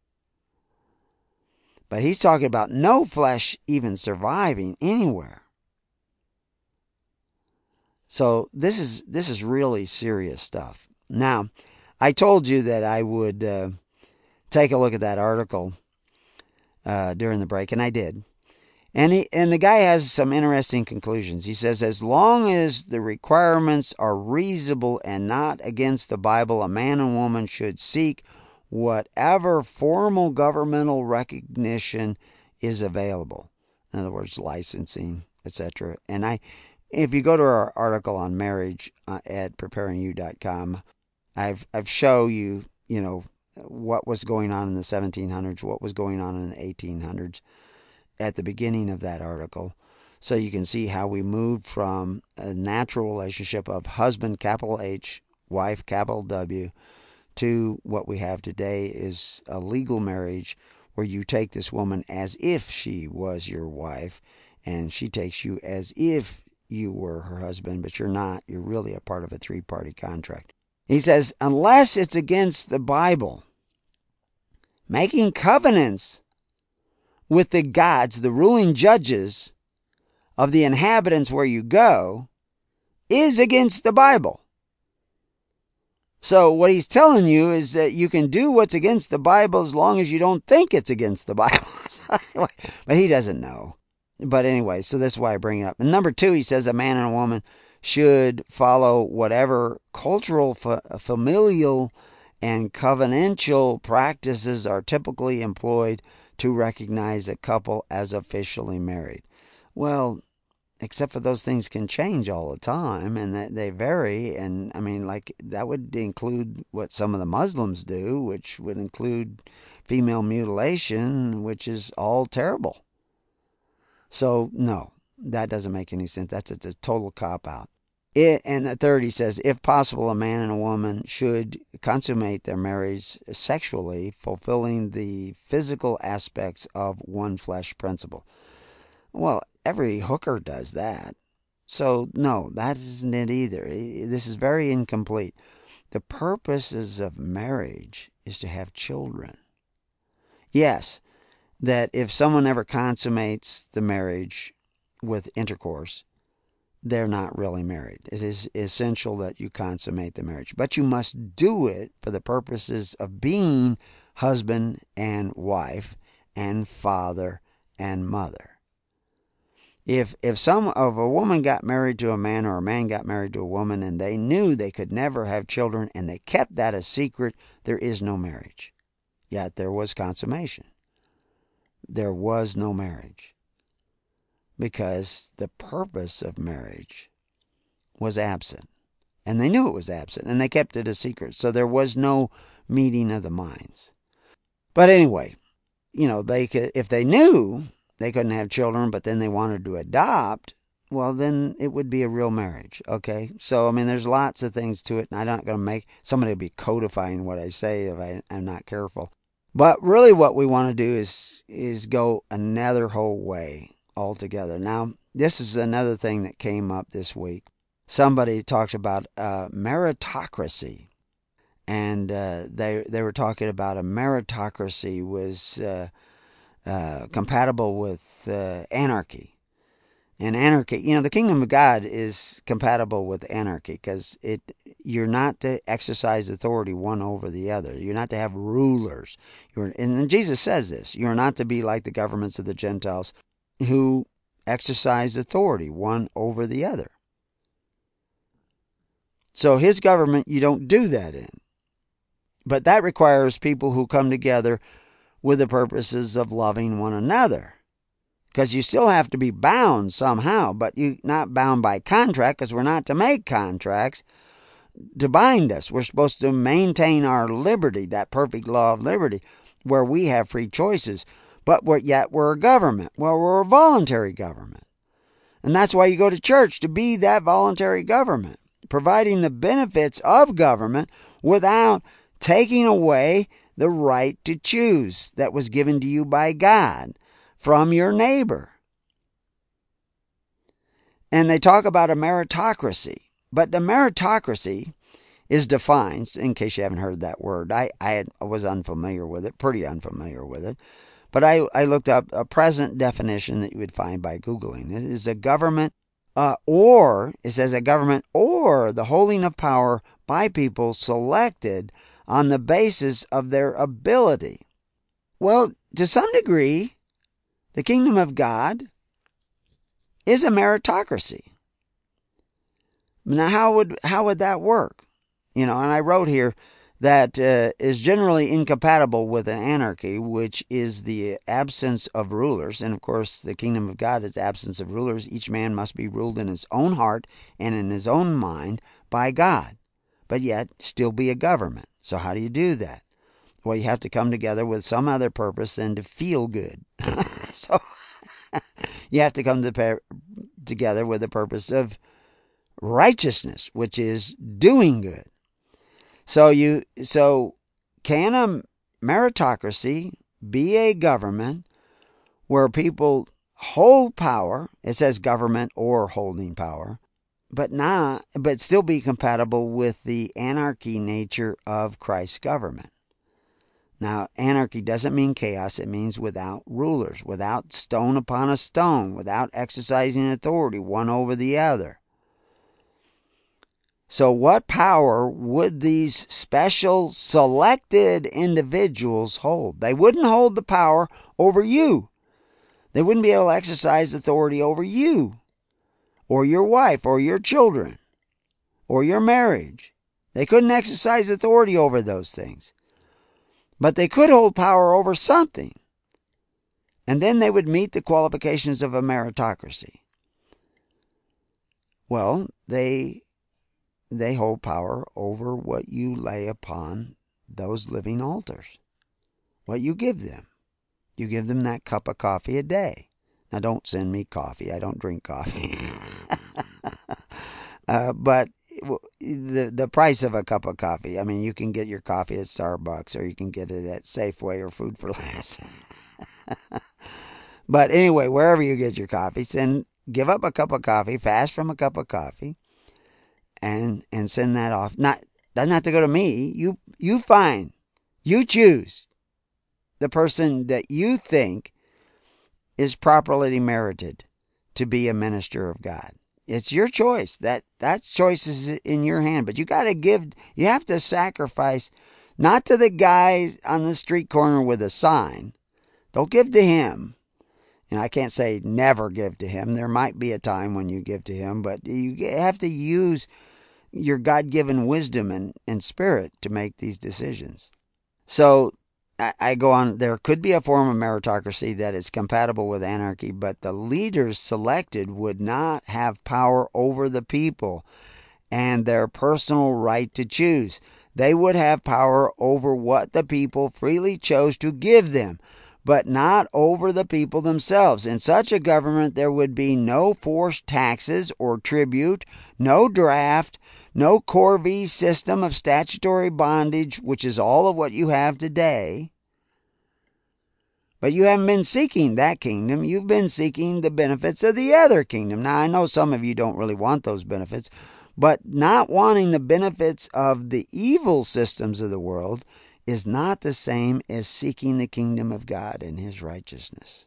But he's talking about no flesh even surviving anywhere. So this is this is really serious stuff. Now, I told you that I would uh, take a look at that article uh, during the break, and I did. And he, and the guy has some interesting conclusions. He says, as long as the requirements are reasonable and not against the Bible, a man and woman should seek whatever formal governmental recognition is available. In other words, licensing, et cetera. And I, if you go to our article on marriage uh, at preparing you dot com, I've I've show you, you know, what was going on in the seventeen hundreds, what was going on in the eighteen hundreds. At the beginning of that article, so you can see how we moved from a natural relationship of husband, capital H, wife, capital W, to what we have today is a legal marriage where you take this woman as if she was your wife, and she takes you as if you were her husband, but you're not. You're really a part of a three-party contract. He says, unless it's against the Bible, making covenants with the gods, the ruling judges of the inhabitants where you go, is against the Bible. So what he's telling you is that you can do what's against the Bible as long as you don't think it's against the Bible. But he doesn't know. But anyway, so that's why I bring it up. And number two, he says a man and a woman should follow whatever cultural, fa- familial, and covenantal practices are typically employed to recognize a couple as officially married. Well, except for those things can change all the time, and that they vary. And I mean, like, that would include what some of the Muslims do, which would include female mutilation, which is all terrible. So, no, that doesn't make any sense. That's a, a total cop-out. It, and the third, he says, if possible, a man and a woman should consummate their marriage sexually, fulfilling the physical aspects of one flesh principle. Well, every hooker does that. So, no, that isn't it either. This is very incomplete. The purposes of marriage is to have children. Yes, that if someone ever consummates the marriage with intercourse, they're not really married. It is essential that you consummate the marriage. But you must do it for the purposes of being husband and wife and father and mother. If if some of a woman got married to a man or a man got married to a woman and they knew they could never have children and they kept that a secret, there is no marriage. Yet there was consummation. There was no marriage. Because the purpose of marriage was absent. And they knew it was absent, and they kept it a secret. So there was no meeting of the minds. But anyway, you know, they could, if they knew they couldn't have children, but then they wanted to adopt, well, then it would be a real marriage, okay? So, I mean, there's lots of things to it, and I'm not going to make, somebody will be codifying what I say if I, I'm not careful. But really what we want to do is is go another whole way altogether. Now, this is another thing that came up this week. Somebody talked about uh, meritocracy, and uh, they they were talking about a meritocracy was uh, uh, compatible with uh, anarchy. And anarchy, you know, the kingdom of God is compatible with anarchy because it you're not to exercise authority one over the other. You're not to have rulers. You're, and Jesus says this, you're not to be like the governments of the Gentiles who exercise authority one over the other. So his government, you don't do that in. But that requires people who come together with the purposes of loving one another. Because you still have to be bound somehow, but you're not bound by contract because we're not to make contracts to bind us. We're supposed to maintain our liberty, that perfect law of liberty, where we have free choices. But we're, yet we're a government. Well, we're a voluntary government. And that's why you go to church, to be that voluntary government, providing the benefits of government without taking away the right to choose that was given to you by God from your neighbor. And they talk about a meritocracy. But the meritocracy is defined, in case you haven't heard that word. I, I, had, I was unfamiliar with it, pretty unfamiliar with it. But I, I looked up a present definition that you would find by Googling. It is a government uh, or, it says a government or the holding of power by people selected on the basis of their ability. Well, to some degree, the kingdom of God is a meritocracy. Now, how would how would that work? You know, and I wrote here that uh, is generally incompatible with an anarchy, which is the absence of rulers. And of course, the kingdom of God is absence of rulers. Each man must be ruled in his own heart and in his own mind by God, but yet still be a government. So how do you do that? Well, you have to come together with some other purpose than to feel good. So you have to come to pair, together with the purpose of righteousness, which is doing good. So you so can a meritocracy be a government where people hold power? It says government or holding power, but not but still be compatible with the anarchy nature of Christ's government. Now, anarchy doesn't mean chaos. It means without rulers, without stone upon a stone, without exercising authority one over the other. So what power would these special selected individuals hold? They wouldn't hold the power over you. They wouldn't be able to exercise authority over you, or your wife, or your children, or your marriage. They couldn't exercise authority over those things. But they could hold power over something. And then they would meet the qualifications of a meritocracy. Well, they they hold power over what you lay upon those living altars. What you give them. You give them that cup of coffee a day. Now, don't send me coffee. I don't drink coffee. uh, but the the price of a cup of coffee. I mean, you can get your coffee at Starbucks, or you can get it at Safeway or Food for Less. But anyway, wherever you get your coffee, send give up a cup of coffee, fast from a cup of coffee, and and send that off. Not doesn't have to go to me. You you find, you choose the person that you think is properly merited to be a minister of God. It's your choice. That that choice is in your hand. But you got to give. You have to sacrifice, not to the guy on the street corner with a sign. Don't give to him. And I can't say never give to him. There might be a time when you give to him, but you have to use your God-given wisdom and, and spirit to make these decisions. So I, I go on, there could be a form of meritocracy that is compatible with anarchy, but the leaders selected would not have power over the people and their personal right to choose. They would have power over what the people freely chose to give them, but not over the people themselves. In such a government, there would be no forced taxes or tribute, no draft, no corvée system of statutory bondage, which is all of what you have today. But you haven't been seeking that kingdom. You've been seeking the benefits of the other kingdom. Now, I know some of you don't really want those benefits, but not wanting the benefits of the evil systems of the world is not the same as seeking the kingdom of God and his righteousness.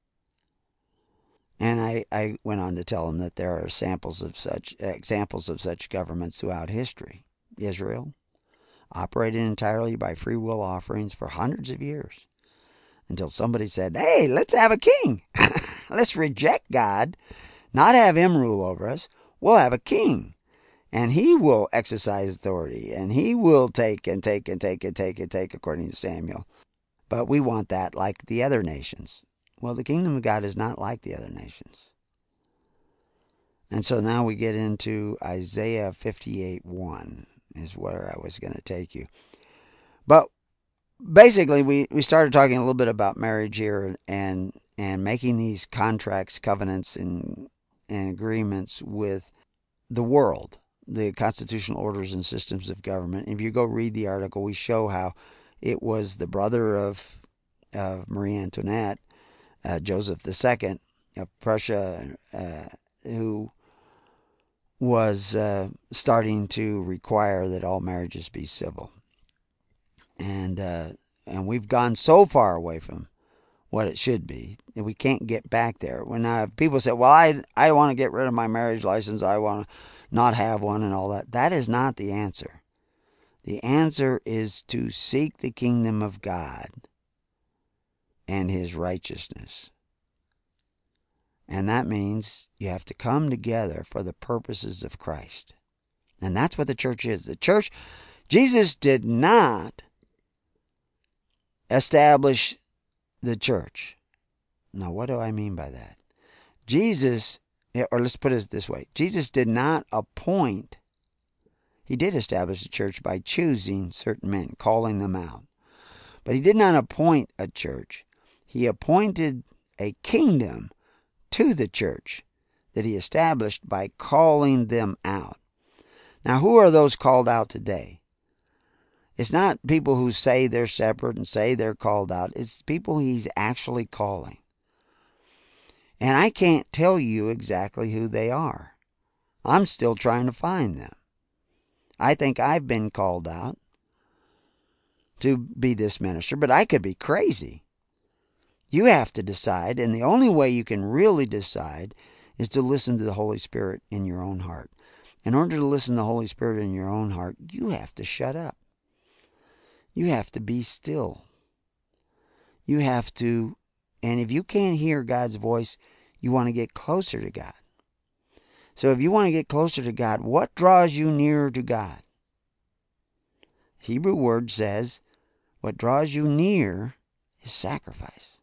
And I, I went on to tell him that there are samples of such examples of such governments throughout history. Israel operated entirely by free will offerings for hundreds of years, until somebody said, hey, let's have a king. Let's reject God, not have him rule over us. We'll have a king. And he will exercise authority, and he will take and take and take and take and take, according to Samuel. But we want that like the other nations. Well, the kingdom of God is not like the other nations. And so now we get into Isaiah fifty-eight one, is where I was going to take you. But basically, we, we started talking a little bit about marriage here and and making these contracts, covenants, and, and agreements with the world, the constitutional orders and systems of government. If you go read the article, we show how it was the brother of, of Marie Antoinette, uh, Joseph the Second of Prussia, uh, who was uh, starting to require that all marriages be civil. And uh, and we've gone so far away from what it should be that we can't get back there. When uh, people say, well, I, I want to get rid of my marriage license, I want to not have one and all that. That is not the answer. The answer is to seek the kingdom of God and his righteousness. And that means you have to come together for the purposes of Christ. And that's what the church is. The church, Jesus did not establish the church. Now, what do I mean by that? Jesus, or let's put it this way, Jesus did not appoint, he did establish the church by choosing certain men, calling them out. But he did not appoint a church. He appointed a kingdom to the church that he established by calling them out. Now, who are those called out today? It's not people who say they're separate and say they're called out. It's people he's actually calling. And I can't tell you exactly who they are. I'm still trying to find them. I think I've been called out to be this minister, but I could be crazy. You have to decide, and the only way you can really decide is to listen to the Holy Spirit in your own heart. In order to listen to the Holy Spirit in your own heart, you have to shut up. You have to be still. You have to, and if you can't hear God's voice, you want to get closer to God. So if you want to get closer to God, what draws you nearer to God? Hebrew word says, what draws you near is sacrifice.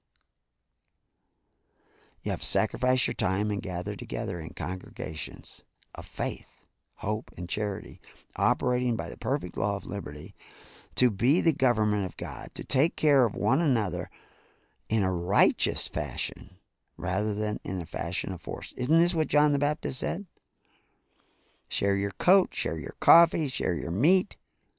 You have to sacrifice your time and gather together in congregations of faith, hope, and charity, operating by the perfect law of liberty, to be the government of God, to take care of one another in a righteous fashion rather than in a fashion of force. Isn't this what John the Baptist said? Share your coat, share your coffee, share your meat,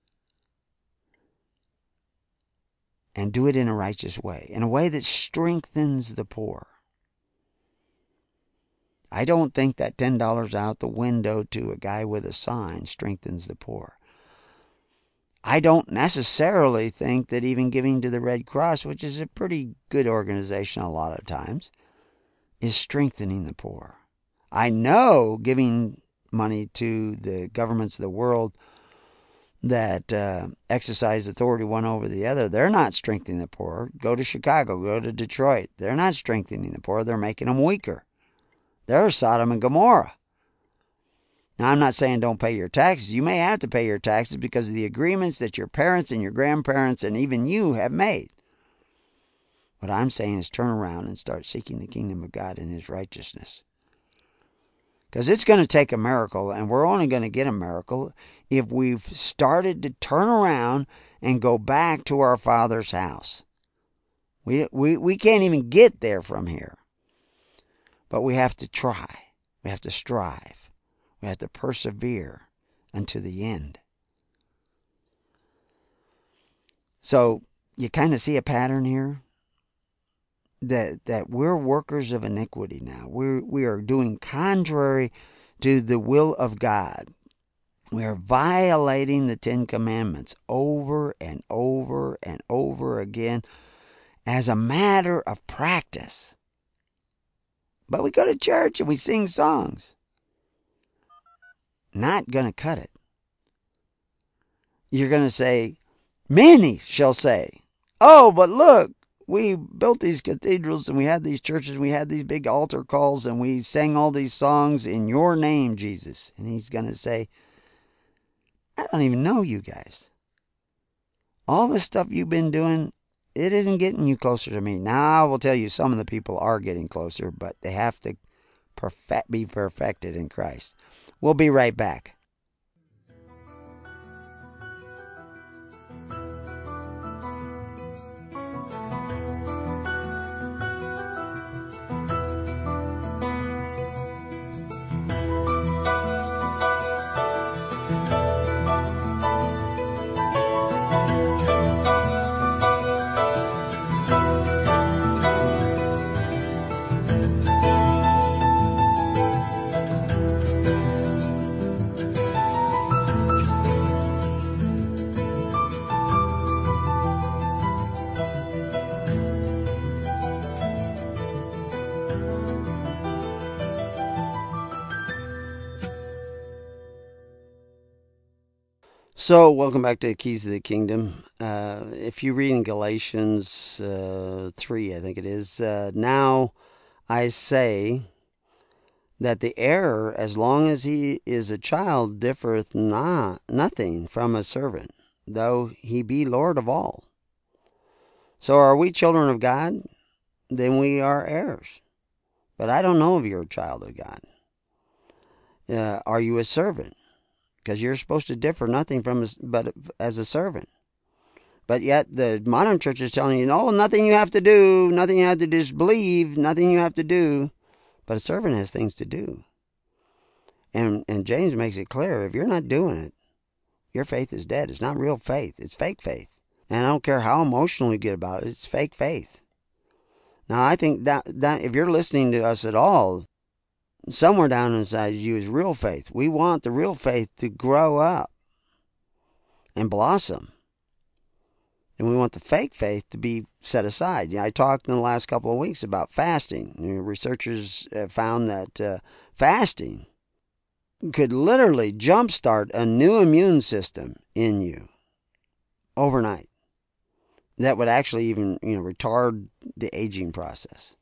and do it in a righteous way, in a way that strengthens the poor. I don't think that ten dollars out the window to a guy with a sign strengthens the poor. I don't necessarily think that even giving to the Red Cross, which is a pretty good organization a lot of times, is strengthening the poor. I know giving money to the governments of the world that uh, exercise authority one over the other, they're not strengthening the poor. Go to Chicago, go to Detroit. They're not strengthening the poor. They're making them weaker. They're Sodom and Gomorrah. Now, I'm not saying don't pay your taxes. You may have to pay your taxes because of the agreements that your parents and your grandparents and even you have made. What I'm saying is turn around and start seeking the kingdom of God and His righteousness. Because it's going to take a miracle, and we're only going to get a miracle if we've started to turn around and go back to our Father's house. We, we, we can't even get there from here. But we have to try. We have to strive. We have to persevere unto the end. So you kind of see a pattern here. That that we're workers of iniquity now. We we are doing contrary to the will of God. We are violating the Ten Commandments over and over and over again as a matter of practice. But we go to church and we sing songs. Not going to cut it. You're going to say, many shall say, oh, but look, we built these cathedrals and we had these churches and we had these big altar calls and we sang all these songs in your name, Jesus. And He's going to say, I don't even know you guys. All the stuff you've been doing, it isn't getting you closer to me. Now, I will tell you, some of the people are getting closer, but they have to perfect, be perfected in Christ. We'll be right back. So, welcome back to the Keys of the Kingdom. Uh, if you read in Galatians uh, three, I think it is, uh, now I say that the heir, as long as he is a child, differeth not, nothing from a servant, though he be Lord of all. So are we children of God? Then we are heirs. But I don't know if you're a child of God. Uh, are you a servant? Because you're supposed to differ nothing from us but as a servant. But yet the modern church is telling you, no, nothing you have to do, nothing you have to do, just believe, nothing you have to do. But a servant has things to do. And and James makes it clear, if you're not doing it, your faith is dead. It's not real faith. It's fake faith. And I don't care how emotional you get about it, it's fake faith. Now, I think that, that if you're listening to us at all, somewhere down inside you is real faith. We want the real faith to grow up and blossom. And we want the fake faith to be set aside. Yeah, I talked in the last couple of weeks about fasting. You know, researchers have found that uh, fasting could literally jumpstart a new immune system in you overnight. That would actually even, you know, retard the aging process.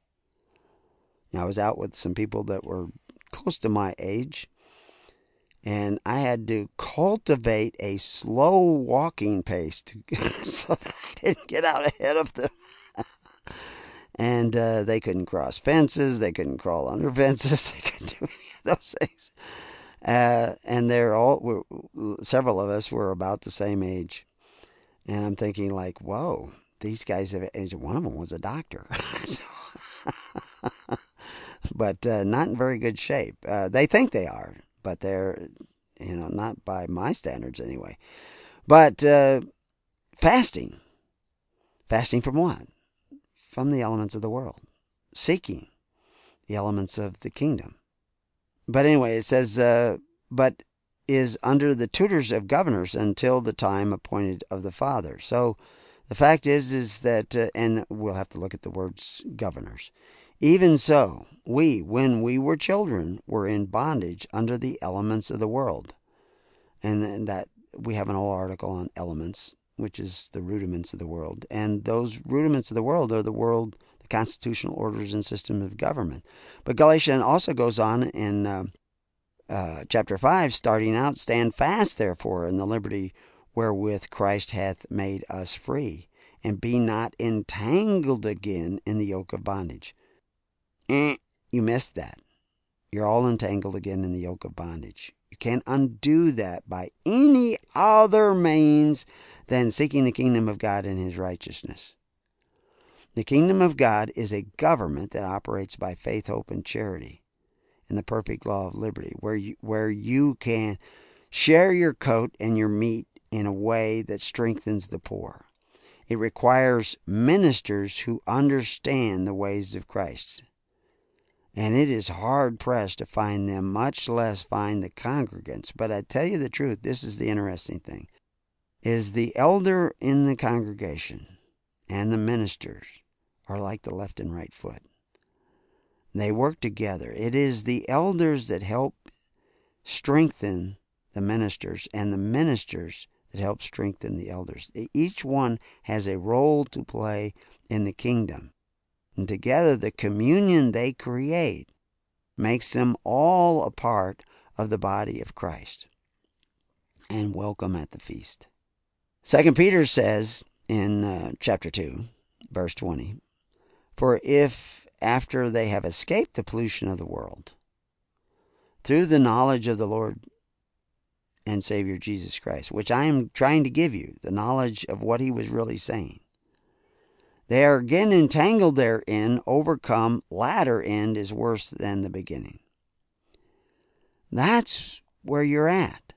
I was out with some people that were close to my age, and I had to cultivate a slow walking pace to, so that I didn't get out ahead of them. And uh, they couldn't cross fences, they couldn't crawl under fences, they couldn't do any of those things. Uh, and they're all, we're, several of us were about the same age. And I'm thinking like, whoa, these guys have aged. One of them was a doctor. so, but uh, not in very good shape. Uh, they think they are, but they're, you know, not by my standards anyway. But uh, fasting. Fasting from what? From the elements of the world. Seeking the elements of the kingdom. but anyway, it says, uh, but is under the tutors of governors until the time appointed of the Father. So the fact is, is that, uh, and we'll have to look at the words governors. Even so, we, when we were children, were in bondage under the elements of the world. And, and that we have an whole article on elements, which is the rudiments of the world. And those rudiments of the world are the world, the constitutional orders and systems of government. But Galatians also goes on in uh, uh, chapter five, starting out, stand fast, therefore, in the liberty wherewith Christ hath made us free, and be not entangled again in the yoke of bondage. Eh, you missed that. You're all entangled again in the yoke of bondage. You can't undo that by any other means than seeking the kingdom of God and His righteousness. The kingdom of God is a government that operates by faith, hope, and charity in the perfect law of liberty, where you, where you can share your coat and your meat in a way that strengthens the poor. It requires ministers who understand the ways of Christ. And it is hard-pressed to find them, much less find the congregants. But I tell you the truth, this is the interesting thing, is the elder in the congregation and the ministers are like the left and right foot. They work together. It is the elders that help strengthen the ministers, and the ministers that help strengthen the elders. Each one has a role to play in the kingdom. And together, the communion they create makes them all a part of the body of Christ and welcome at the feast. Second Peter says in uh, chapter two, verse twenty, for if after they have escaped the pollution of the world, through the knowledge of the Lord and Savior Jesus Christ, which I am trying to give you, the knowledge of what He was really saying, they are again entangled therein, overcome, latter end is worse than the beginning. That's where you're at.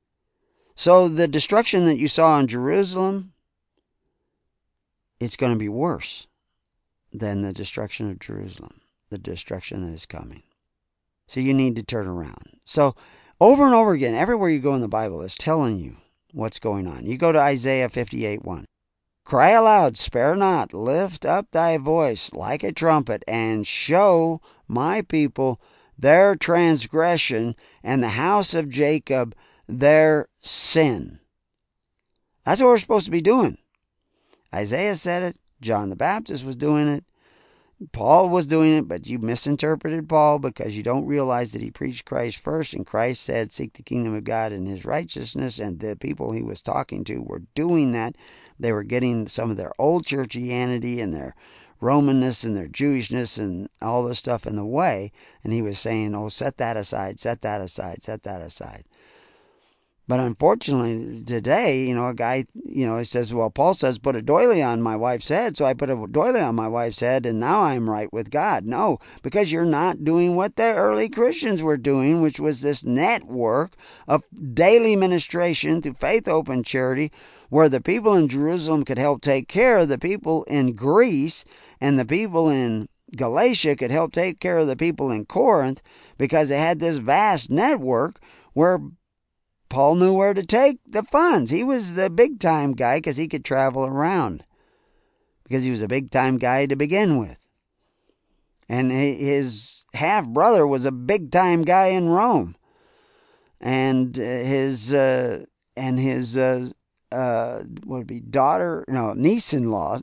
So the destruction that you saw in Jerusalem, it's going to be worse than the destruction of Jerusalem, the destruction that is coming. So you need to turn around. So over and over again, everywhere you go in the Bible, it's telling you what's going on. You go to Isaiah fifty-eight one. Cry aloud, spare not, lift up thy voice like a trumpet, and show my people their transgression, and the house of Jacob their sin. That's what we're supposed to be doing. Isaiah said it. John the Baptist was doing it. Paul was doing it, but you misinterpreted Paul because you don't realize that he preached Christ first, and Christ said, seek the kingdom of God and His righteousness, and the people he was talking to were doing that. They were getting some of their old churchianity and their Romanness and their Jewishness and all this stuff in the way, and he was saying, oh, set that aside, set that aside, set that aside. But unfortunately, today, you know, a guy, you know, he says, well, Paul says, put a doily on my wife's head. So I put a doily on my wife's head, and now I'm right with God. No, because you're not doing what the early Christians were doing, which was this network of daily ministration through faith, hope, and charity, where the people in Jerusalem could help take care of the people in Greece, and the people in Galatia could help take care of the people in Corinth, because they had this vast network where Paul knew where to take the funds. He was the big-time guy because he could travel around, because he was a big-time guy to begin with. And his half-brother was a big-time guy in Rome. And his, uh, and his uh, uh, what would it be, daughter, no, niece-in-law,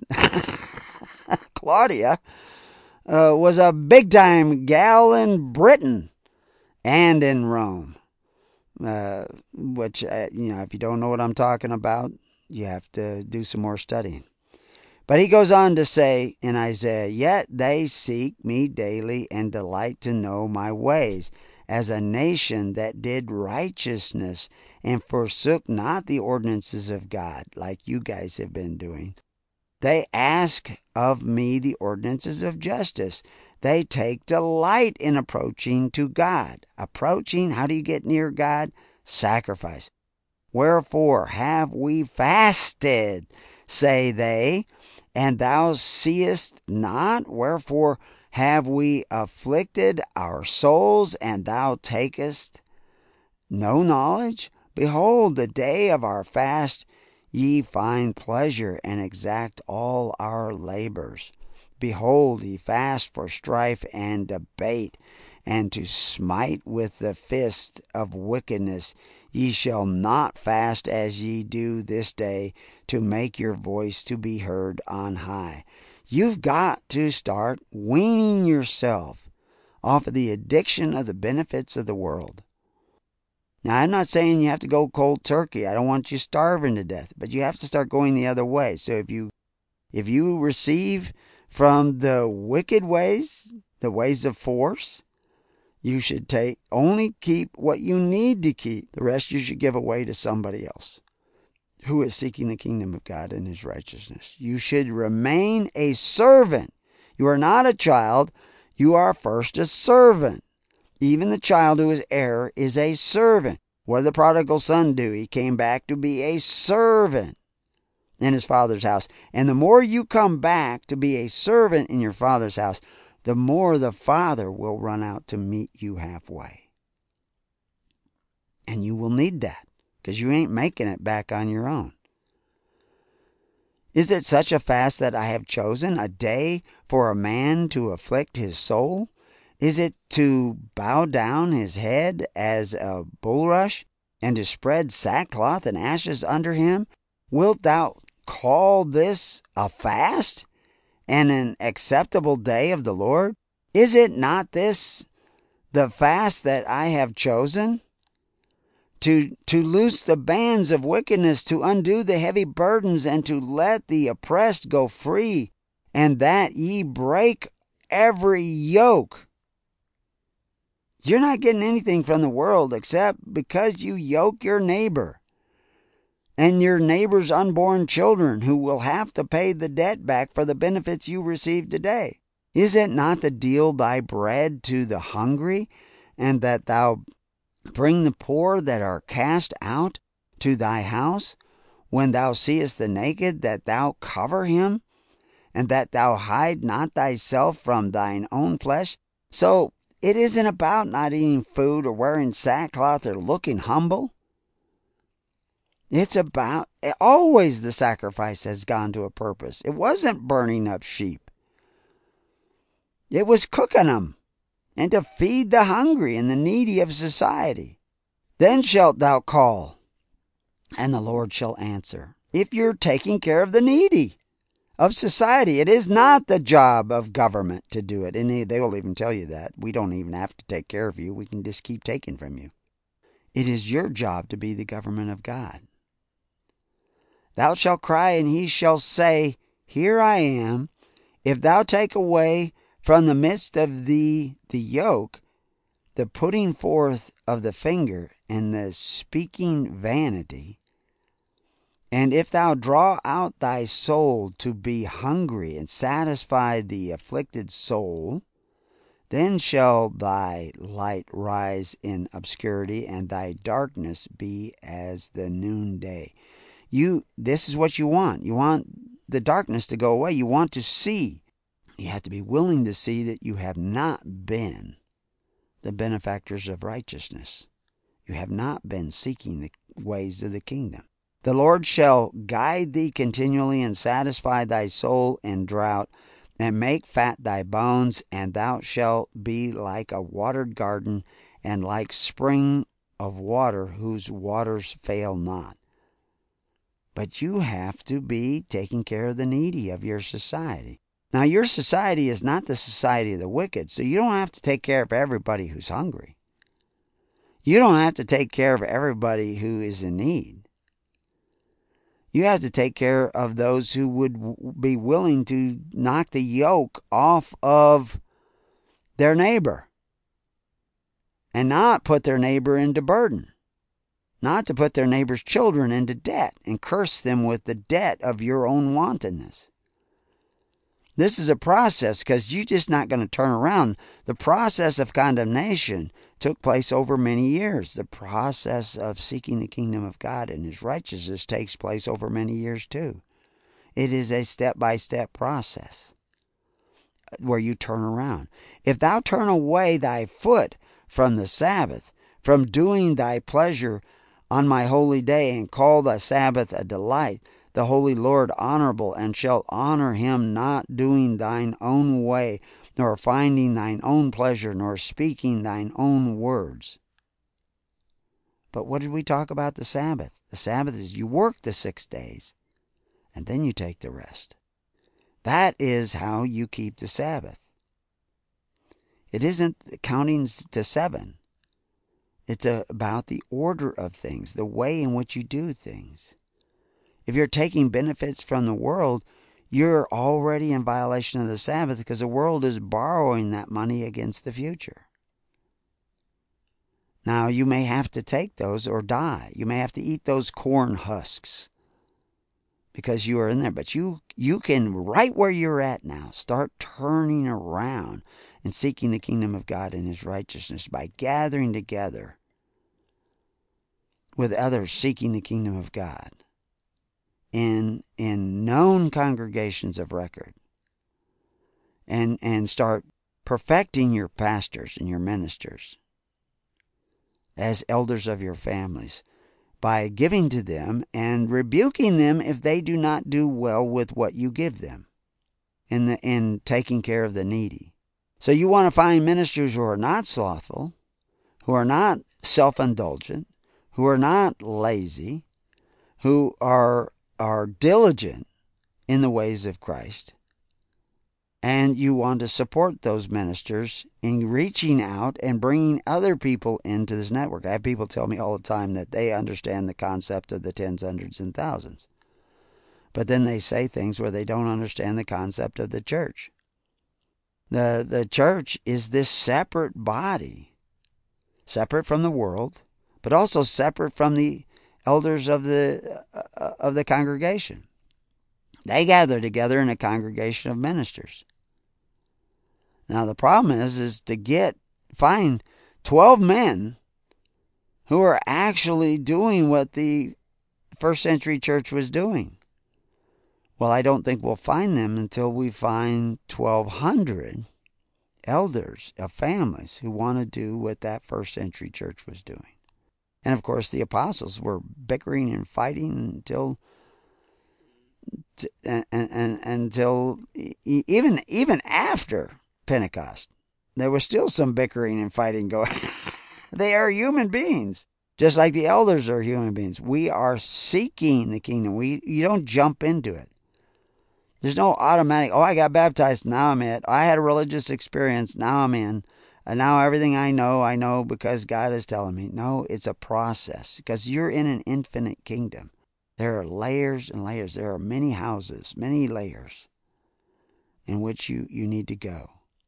Claudia, uh, was a big-time gal in Britain and in Rome. Uh, which, uh, you know, if you don't know what I'm talking about, you have to do some more studying. But he goes on to say in Isaiah, yet they seek me daily and delight to know my ways, as a nation that did righteousness and forsook not the ordinances of God, like you guys have been doing. They ask of me the ordinances of justice. They take delight in approaching to God. Approaching, how do you get near God? Sacrifice. Wherefore have we fasted, say they, and thou seest not? Wherefore Have we afflicted our souls, and thou takest no knowledge? Behold, the day of our fast ye find pleasure, and exact all our labors. Behold, ye fast for strife and debate, and to smite with the fist of wickedness. Ye shall not fast as ye do this day, to make your voice to be heard on high. You've got to start weaning yourself off of the addiction of the benefits of the world. Now, I'm not saying you have to go cold turkey. I don't want you starving to death, but you have to start going the other way. So if you if you receive from the wicked ways, the ways of force, you should take only keep what you need to keep. The rest you should give away to somebody else who is seeking the kingdom of God and his righteousness. You should remain a servant. You are not a child. You are first a servant. Even the child who is heir is a servant. What did the prodigal son do? He came back to be a servant in his father's house. And the more you come back to be a servant in your father's house, the more the Father will run out to meet you halfway. And you will need that, because you ain't making it back on your own. Is it such a fast that I have chosen, a day for a man to afflict his soul? Is it to bow down his head as a bulrush, and to spread sackcloth and ashes under him? Wilt thou call this a fast, and an acceptable day of the Lord? Is it not this the fast that I have chosen? To, to loose the bands of wickedness, to undo the heavy burdens, and to let the oppressed go free, and that ye break every yoke. You're not getting anything from the world except because you yoke your neighbor and your neighbor's unborn children, who will have to pay the debt back for the benefits you received today. Is it not to deal thy bread to the hungry, and that thou bring the poor that are cast out to thy house? When thou seest the naked, that thou cover him, and that thou hide not thyself from thine own flesh? So it isn't about not eating food or wearing sackcloth or looking humble. It's about, always the sacrifice has gone to a purpose. It wasn't burning up sheep. It was cooking them, and to feed the hungry and the needy of society. Then shalt thou call, and the Lord shall answer. If you're taking care of the needy of society, it is not the job of government to do it. And they will even tell you that. We don't even have to take care of you. We can just keep taking from you. It is your job to be the government of God. Thou shalt cry, and he shall say, Here I am. If thou take away from the midst of thee the yoke, the putting forth of the finger, and the speaking vanity, and if thou draw out thy soul to be hungry, and satisfy the afflicted soul, then shall thy light rise in obscurity, and thy darkness be as the noonday. You, this is what you want. You want the darkness to go away. You want to see. You have to be willing to see that you have not been the benefactors of righteousness. You have not been seeking the ways of the kingdom. The Lord shall guide thee continually, and satisfy thy soul in drought, and make fat thy bones, and thou shalt be like a watered garden, and like spring of water whose waters fail not. But you have to be taking care of the needy of your society. Now, your society is not the society of the wicked, so you don't have to take care of everybody who's hungry. You don't have to take care of everybody who is in need. You have to take care of those who would be willing to knock the yoke off of their neighbor and not put their neighbor into burden. Not to put their neighbor's children into debt and curse them with the debt of your own wantonness. This is a process, because you're just not going to turn around. The process of condemnation took place over many years. The process of seeking the kingdom of God and his righteousness takes place over many years too. It is a step-by-step process. where you turn around. If thou turn away thy foot from the Sabbath, from doing thy pleasure on my holy day, and call the Sabbath a delight, the holy Lord honorable, and shalt honor him, not doing thine own way, nor finding thine own pleasure, nor speaking thine own words. But what did we talk about the Sabbath? The Sabbath is you work the six days, and then you take the rest. That is how you keep the Sabbath. It isn't counting to seven. It's about the order of things, the way in which you do things. If you're taking benefits from the world, you're already in violation of the Sabbath, because the world is borrowing that money against the future. Now, you may have to take those or die. You may have to eat those corn husks because you are in there. But you, you can, right where you're at now, start turning around and seeking the kingdom of God and his righteousness by gathering together with others seeking the kingdom of God in, in known congregations of record. And, and start perfecting your pastors and your ministers as elders of your families by giving to them and rebuking them if they do not do well with what you give them in, the, in taking care of the needy. So you want to find ministers who are not slothful, who are not self-indulgent, who are not lazy, who are, are diligent in the ways of Christ. And you want to support those ministers in reaching out and bringing other people into this network. I have people tell me all the time that they understand the concept of the tens, hundreds, and thousands. But then they say things where they don't understand the concept of the church. The, the church is this separate body, separate from the world, but also separate from the elders of the, uh, of the congregation. They gather together in a congregation of ministers. Now the problem is, is to get, find twelve men who are actually doing what the first century church was doing. Well, I don't think we'll find them until we find twelve hundred elders of families who want to do what that first century church was doing. And of course the apostles were bickering and fighting until and, and, and until even even after Pentecost. There was still some bickering and fighting going. They are human beings, just like the elders are human beings. We are seeking the kingdom. We you don't jump into it. There's no automatic, oh, I got baptized, now I'm in. I had a religious experience, now I'm in. And now everything I know, I know because God is telling me. No, it's a process, because you're in an infinite kingdom. There are layers and layers. There are many houses, many layers in which you, you need to go.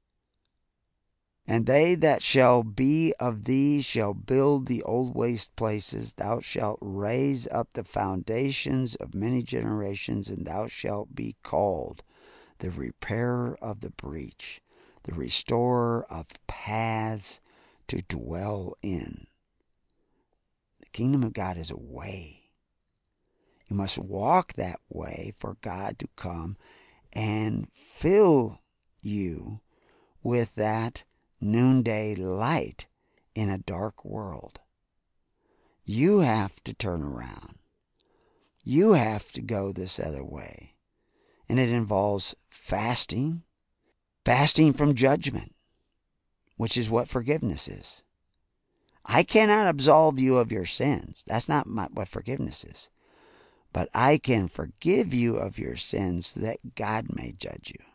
And they that shall be of thee shall build the old waste places. Thou shalt raise up the foundations of many generations, and thou shalt be called the repairer of the breach, the restorer of paths to dwell in. The kingdom of God is a way. You must walk that way for God to come and fill you with that noonday light in a dark world. You have to turn around. You have to go this other way. And it involves fasting, fasting from judgment, which is what forgiveness is. I cannot absolve you of your sins. That's not my, what forgiveness is. But I can forgive you of your sins so that God may judge you.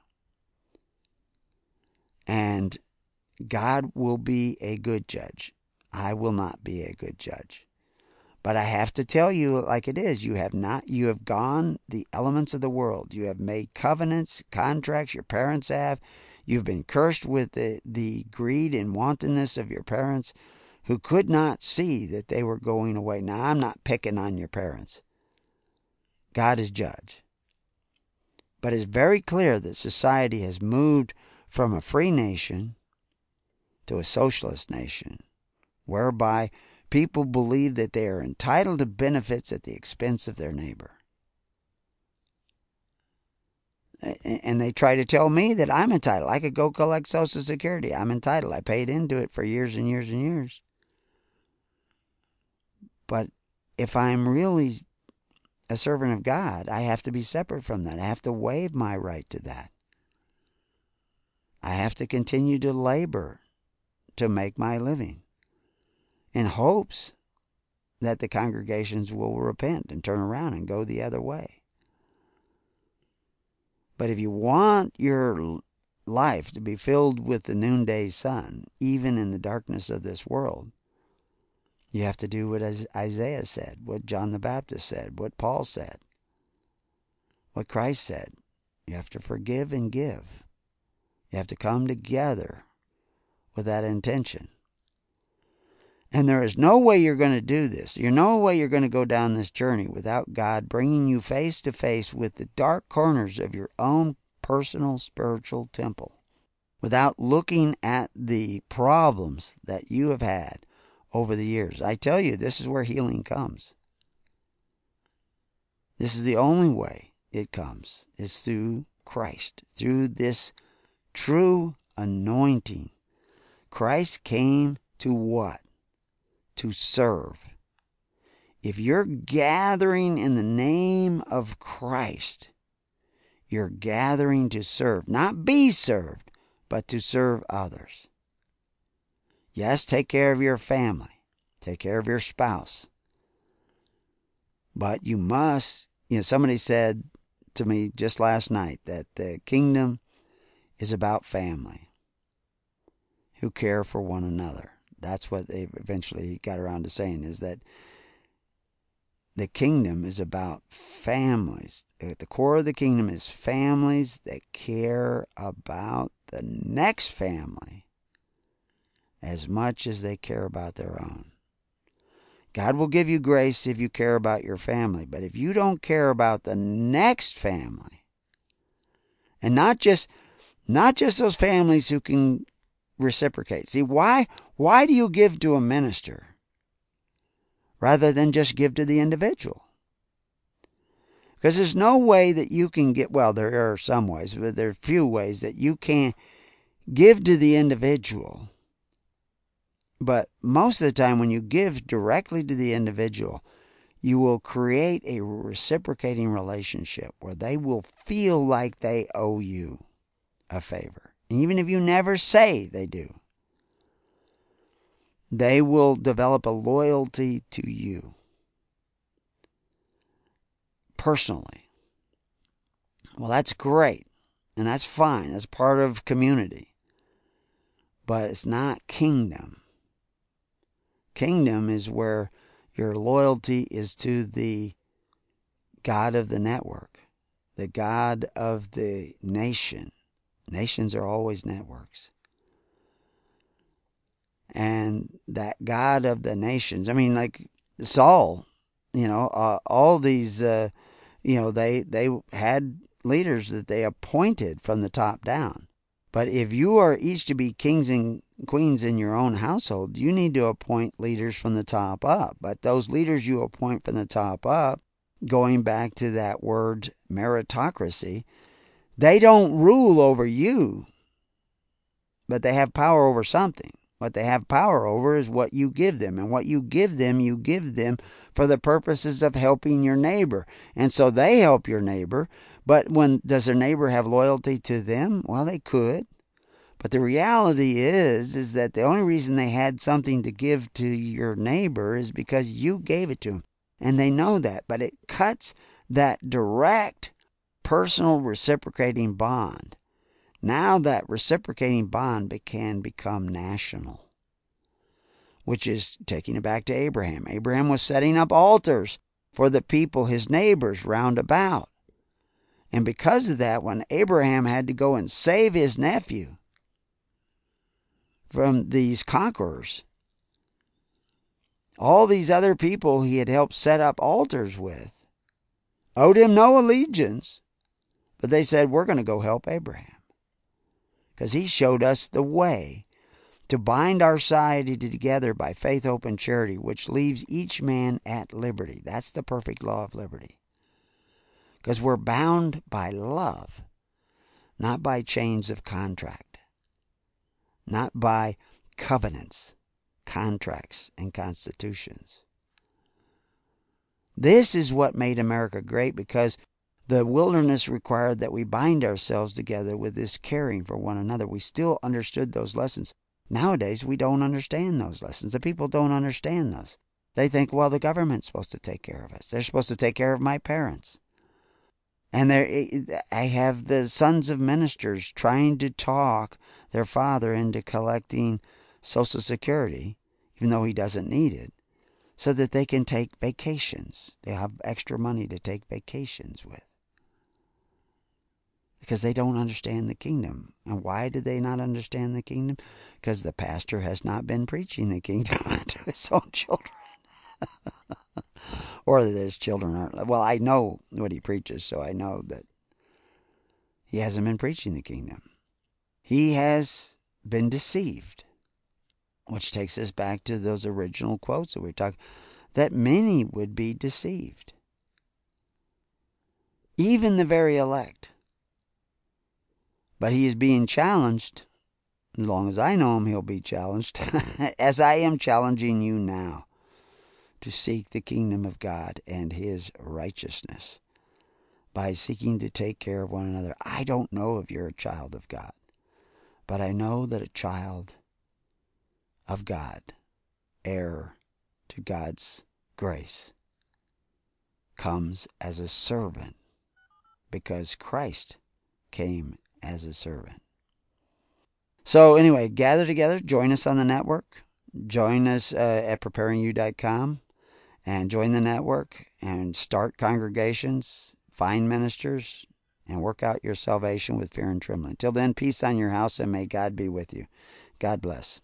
And God will be a good judge. I will not be a good judge. But I have to tell you like it is. You have not, you have gone the elements of the world. You have made covenants, contracts, your parents have. You've been cursed with the, the greed and wantonness of your parents who could not see that they were going away. Now, I'm not picking on your parents. God is judge. But it's very clear that society has moved from a free nation to a socialist nation, whereby people believe that they are entitled to benefits at the expense of their neighbor. And they try to tell me that I'm entitled. I could go collect Social Security. I'm entitled. I paid into it for years and years and years. But if I'm really a servant of God, I have to be separate from that. I have to waive my right to that. I have to continue to labor to make my living in hopes that the congregations will repent and turn around and go the other way. But if you want your life to be filled with the noonday sun, even in the darkness of this world, you have to do what Isaiah said, what John the Baptist said, what Paul said, what Christ said. You have to forgive and give. You have to come together with that intention. And there is no way you're going to do this. There's no way you're going to go down this journey without God bringing you face to face with the dark corners of your own personal spiritual temple, without looking at the problems that you have had over the years. I tell you, this is where healing comes. This is the only way it comes. It's through Christ, through this true anointing. Christ came to what? To serve. If you're gathering in the name of Christ, you're gathering to serve. Not be served, but to serve others. Yes, take care of your family. Take care of your spouse. But you must, you know, somebody said to me just last night that the kingdom is about family who care for one another. That's what they eventually got around to saying, is that the kingdom is about families. At the core of the kingdom is families that care about the next family as much as they care about their own. God will give you grace if you care about your family, but if you don't care about the next family, and not just not just those families who can reciprocate. See, why why do you give to a minister rather than just give to the individual? Because there's no way that you can get, well, there are some ways, but there are few ways that you can give to the individual. But most of the time when you give directly to the individual, you will create a reciprocating relationship where they will feel like they owe you a favor. And even if you never say they do, they will develop a loyalty to you personally. Well, that's great, and that's fine. That's part of community. But it's not kingdom. Kingdom is where your loyalty is to the God of the network, the God of the nation. Nations are always networks. And that God of the nations, I mean, like Saul, you know, uh, all these, uh, you know, they, they had leaders that they appointed from the top down. But if you are each to be kings and queens in your own household, you need to appoint leaders from the top up. But those leaders you appoint from the top up, going back to that word meritocracy, they don't rule over you, but they have power over something. What they have power over is what you give them. And what you give them, you give them for the purposes of helping your neighbor. And so they help your neighbor. But when does their neighbor have loyalty to them? Well, they could. But the reality is, is that the only reason they had something to give to your neighbor is because you gave it to them. And they know that. But it cuts that direct personal reciprocating bond. Now that reciprocating bond can become national, which is taking it back to Abraham. Abraham was setting up altars for the people, his neighbors, round about. And because of that, when Abraham had to go and save his nephew from these conquerors, all these other people he had helped set up altars with owed him no allegiance, but they said, we're going to go help Abraham. Because he showed us the way to bind our society together by faith, hope, and charity, which leaves each man at liberty. That's the perfect law of liberty. Because we're bound by love. not by chains of contract, not by covenants, contracts, and constitutions. This is what made America great, because the wilderness required that we bind ourselves together with this caring for one another. We still understood those lessons. Nowadays, we don't understand those lessons. The people don't understand those. They think, well, the government's supposed to take care of us. They're supposed to take care of my parents. And there, I have the sons of ministers trying to talk their father into collecting Social Security, even though he doesn't need it, so that they can take vacations. They have extra money to take vacations with. Because they don't understand the kingdom. And why do they not understand the kingdom? Because the pastor has not been preaching the kingdom to his own children. Or that his children aren't. Well, I know what he preaches, so I know that he hasn't been preaching the kingdom. He has been deceived. Which takes us back to those original quotes that we were talking, that many would be deceived. Even the very elect. But he is being challenged. As long as I know him, he'll be challenged. As I am challenging you now, to seek the kingdom of God and his righteousness by seeking to take care of one another. I don't know if you're a child of God, but I know that a child of God, heir to God's grace, comes as a servant, because Christ came as a servant. So anyway, gather together, join us on the network, join us uh, at preparing you dot com, and join the network and start congregations, find ministers, and work out your salvation with fear and trembling. Till then, peace on your house, and may God be with you. God bless.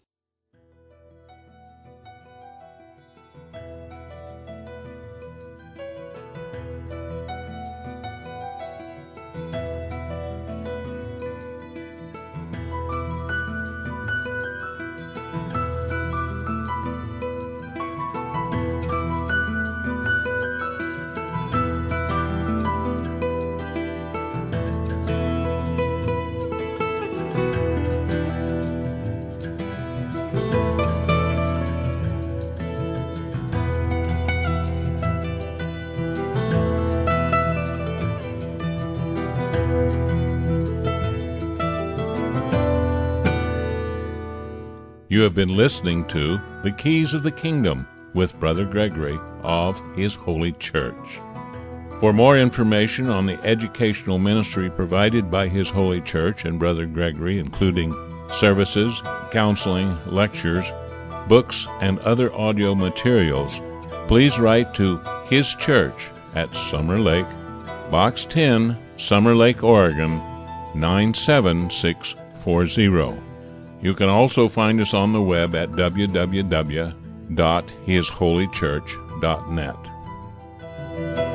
You have been listening to The Keys of the Kingdom with Brother Gregory of His Holy Church. For more information on the educational ministry provided by His Holy Church and Brother Gregory, including services, counseling, lectures, books, and other audio materials, please write to His Church at Summer Lake, Box ten, Summer Lake, Oregon, nine seven six four zero. You can also find us on the web at w w w dot his holy church dot net.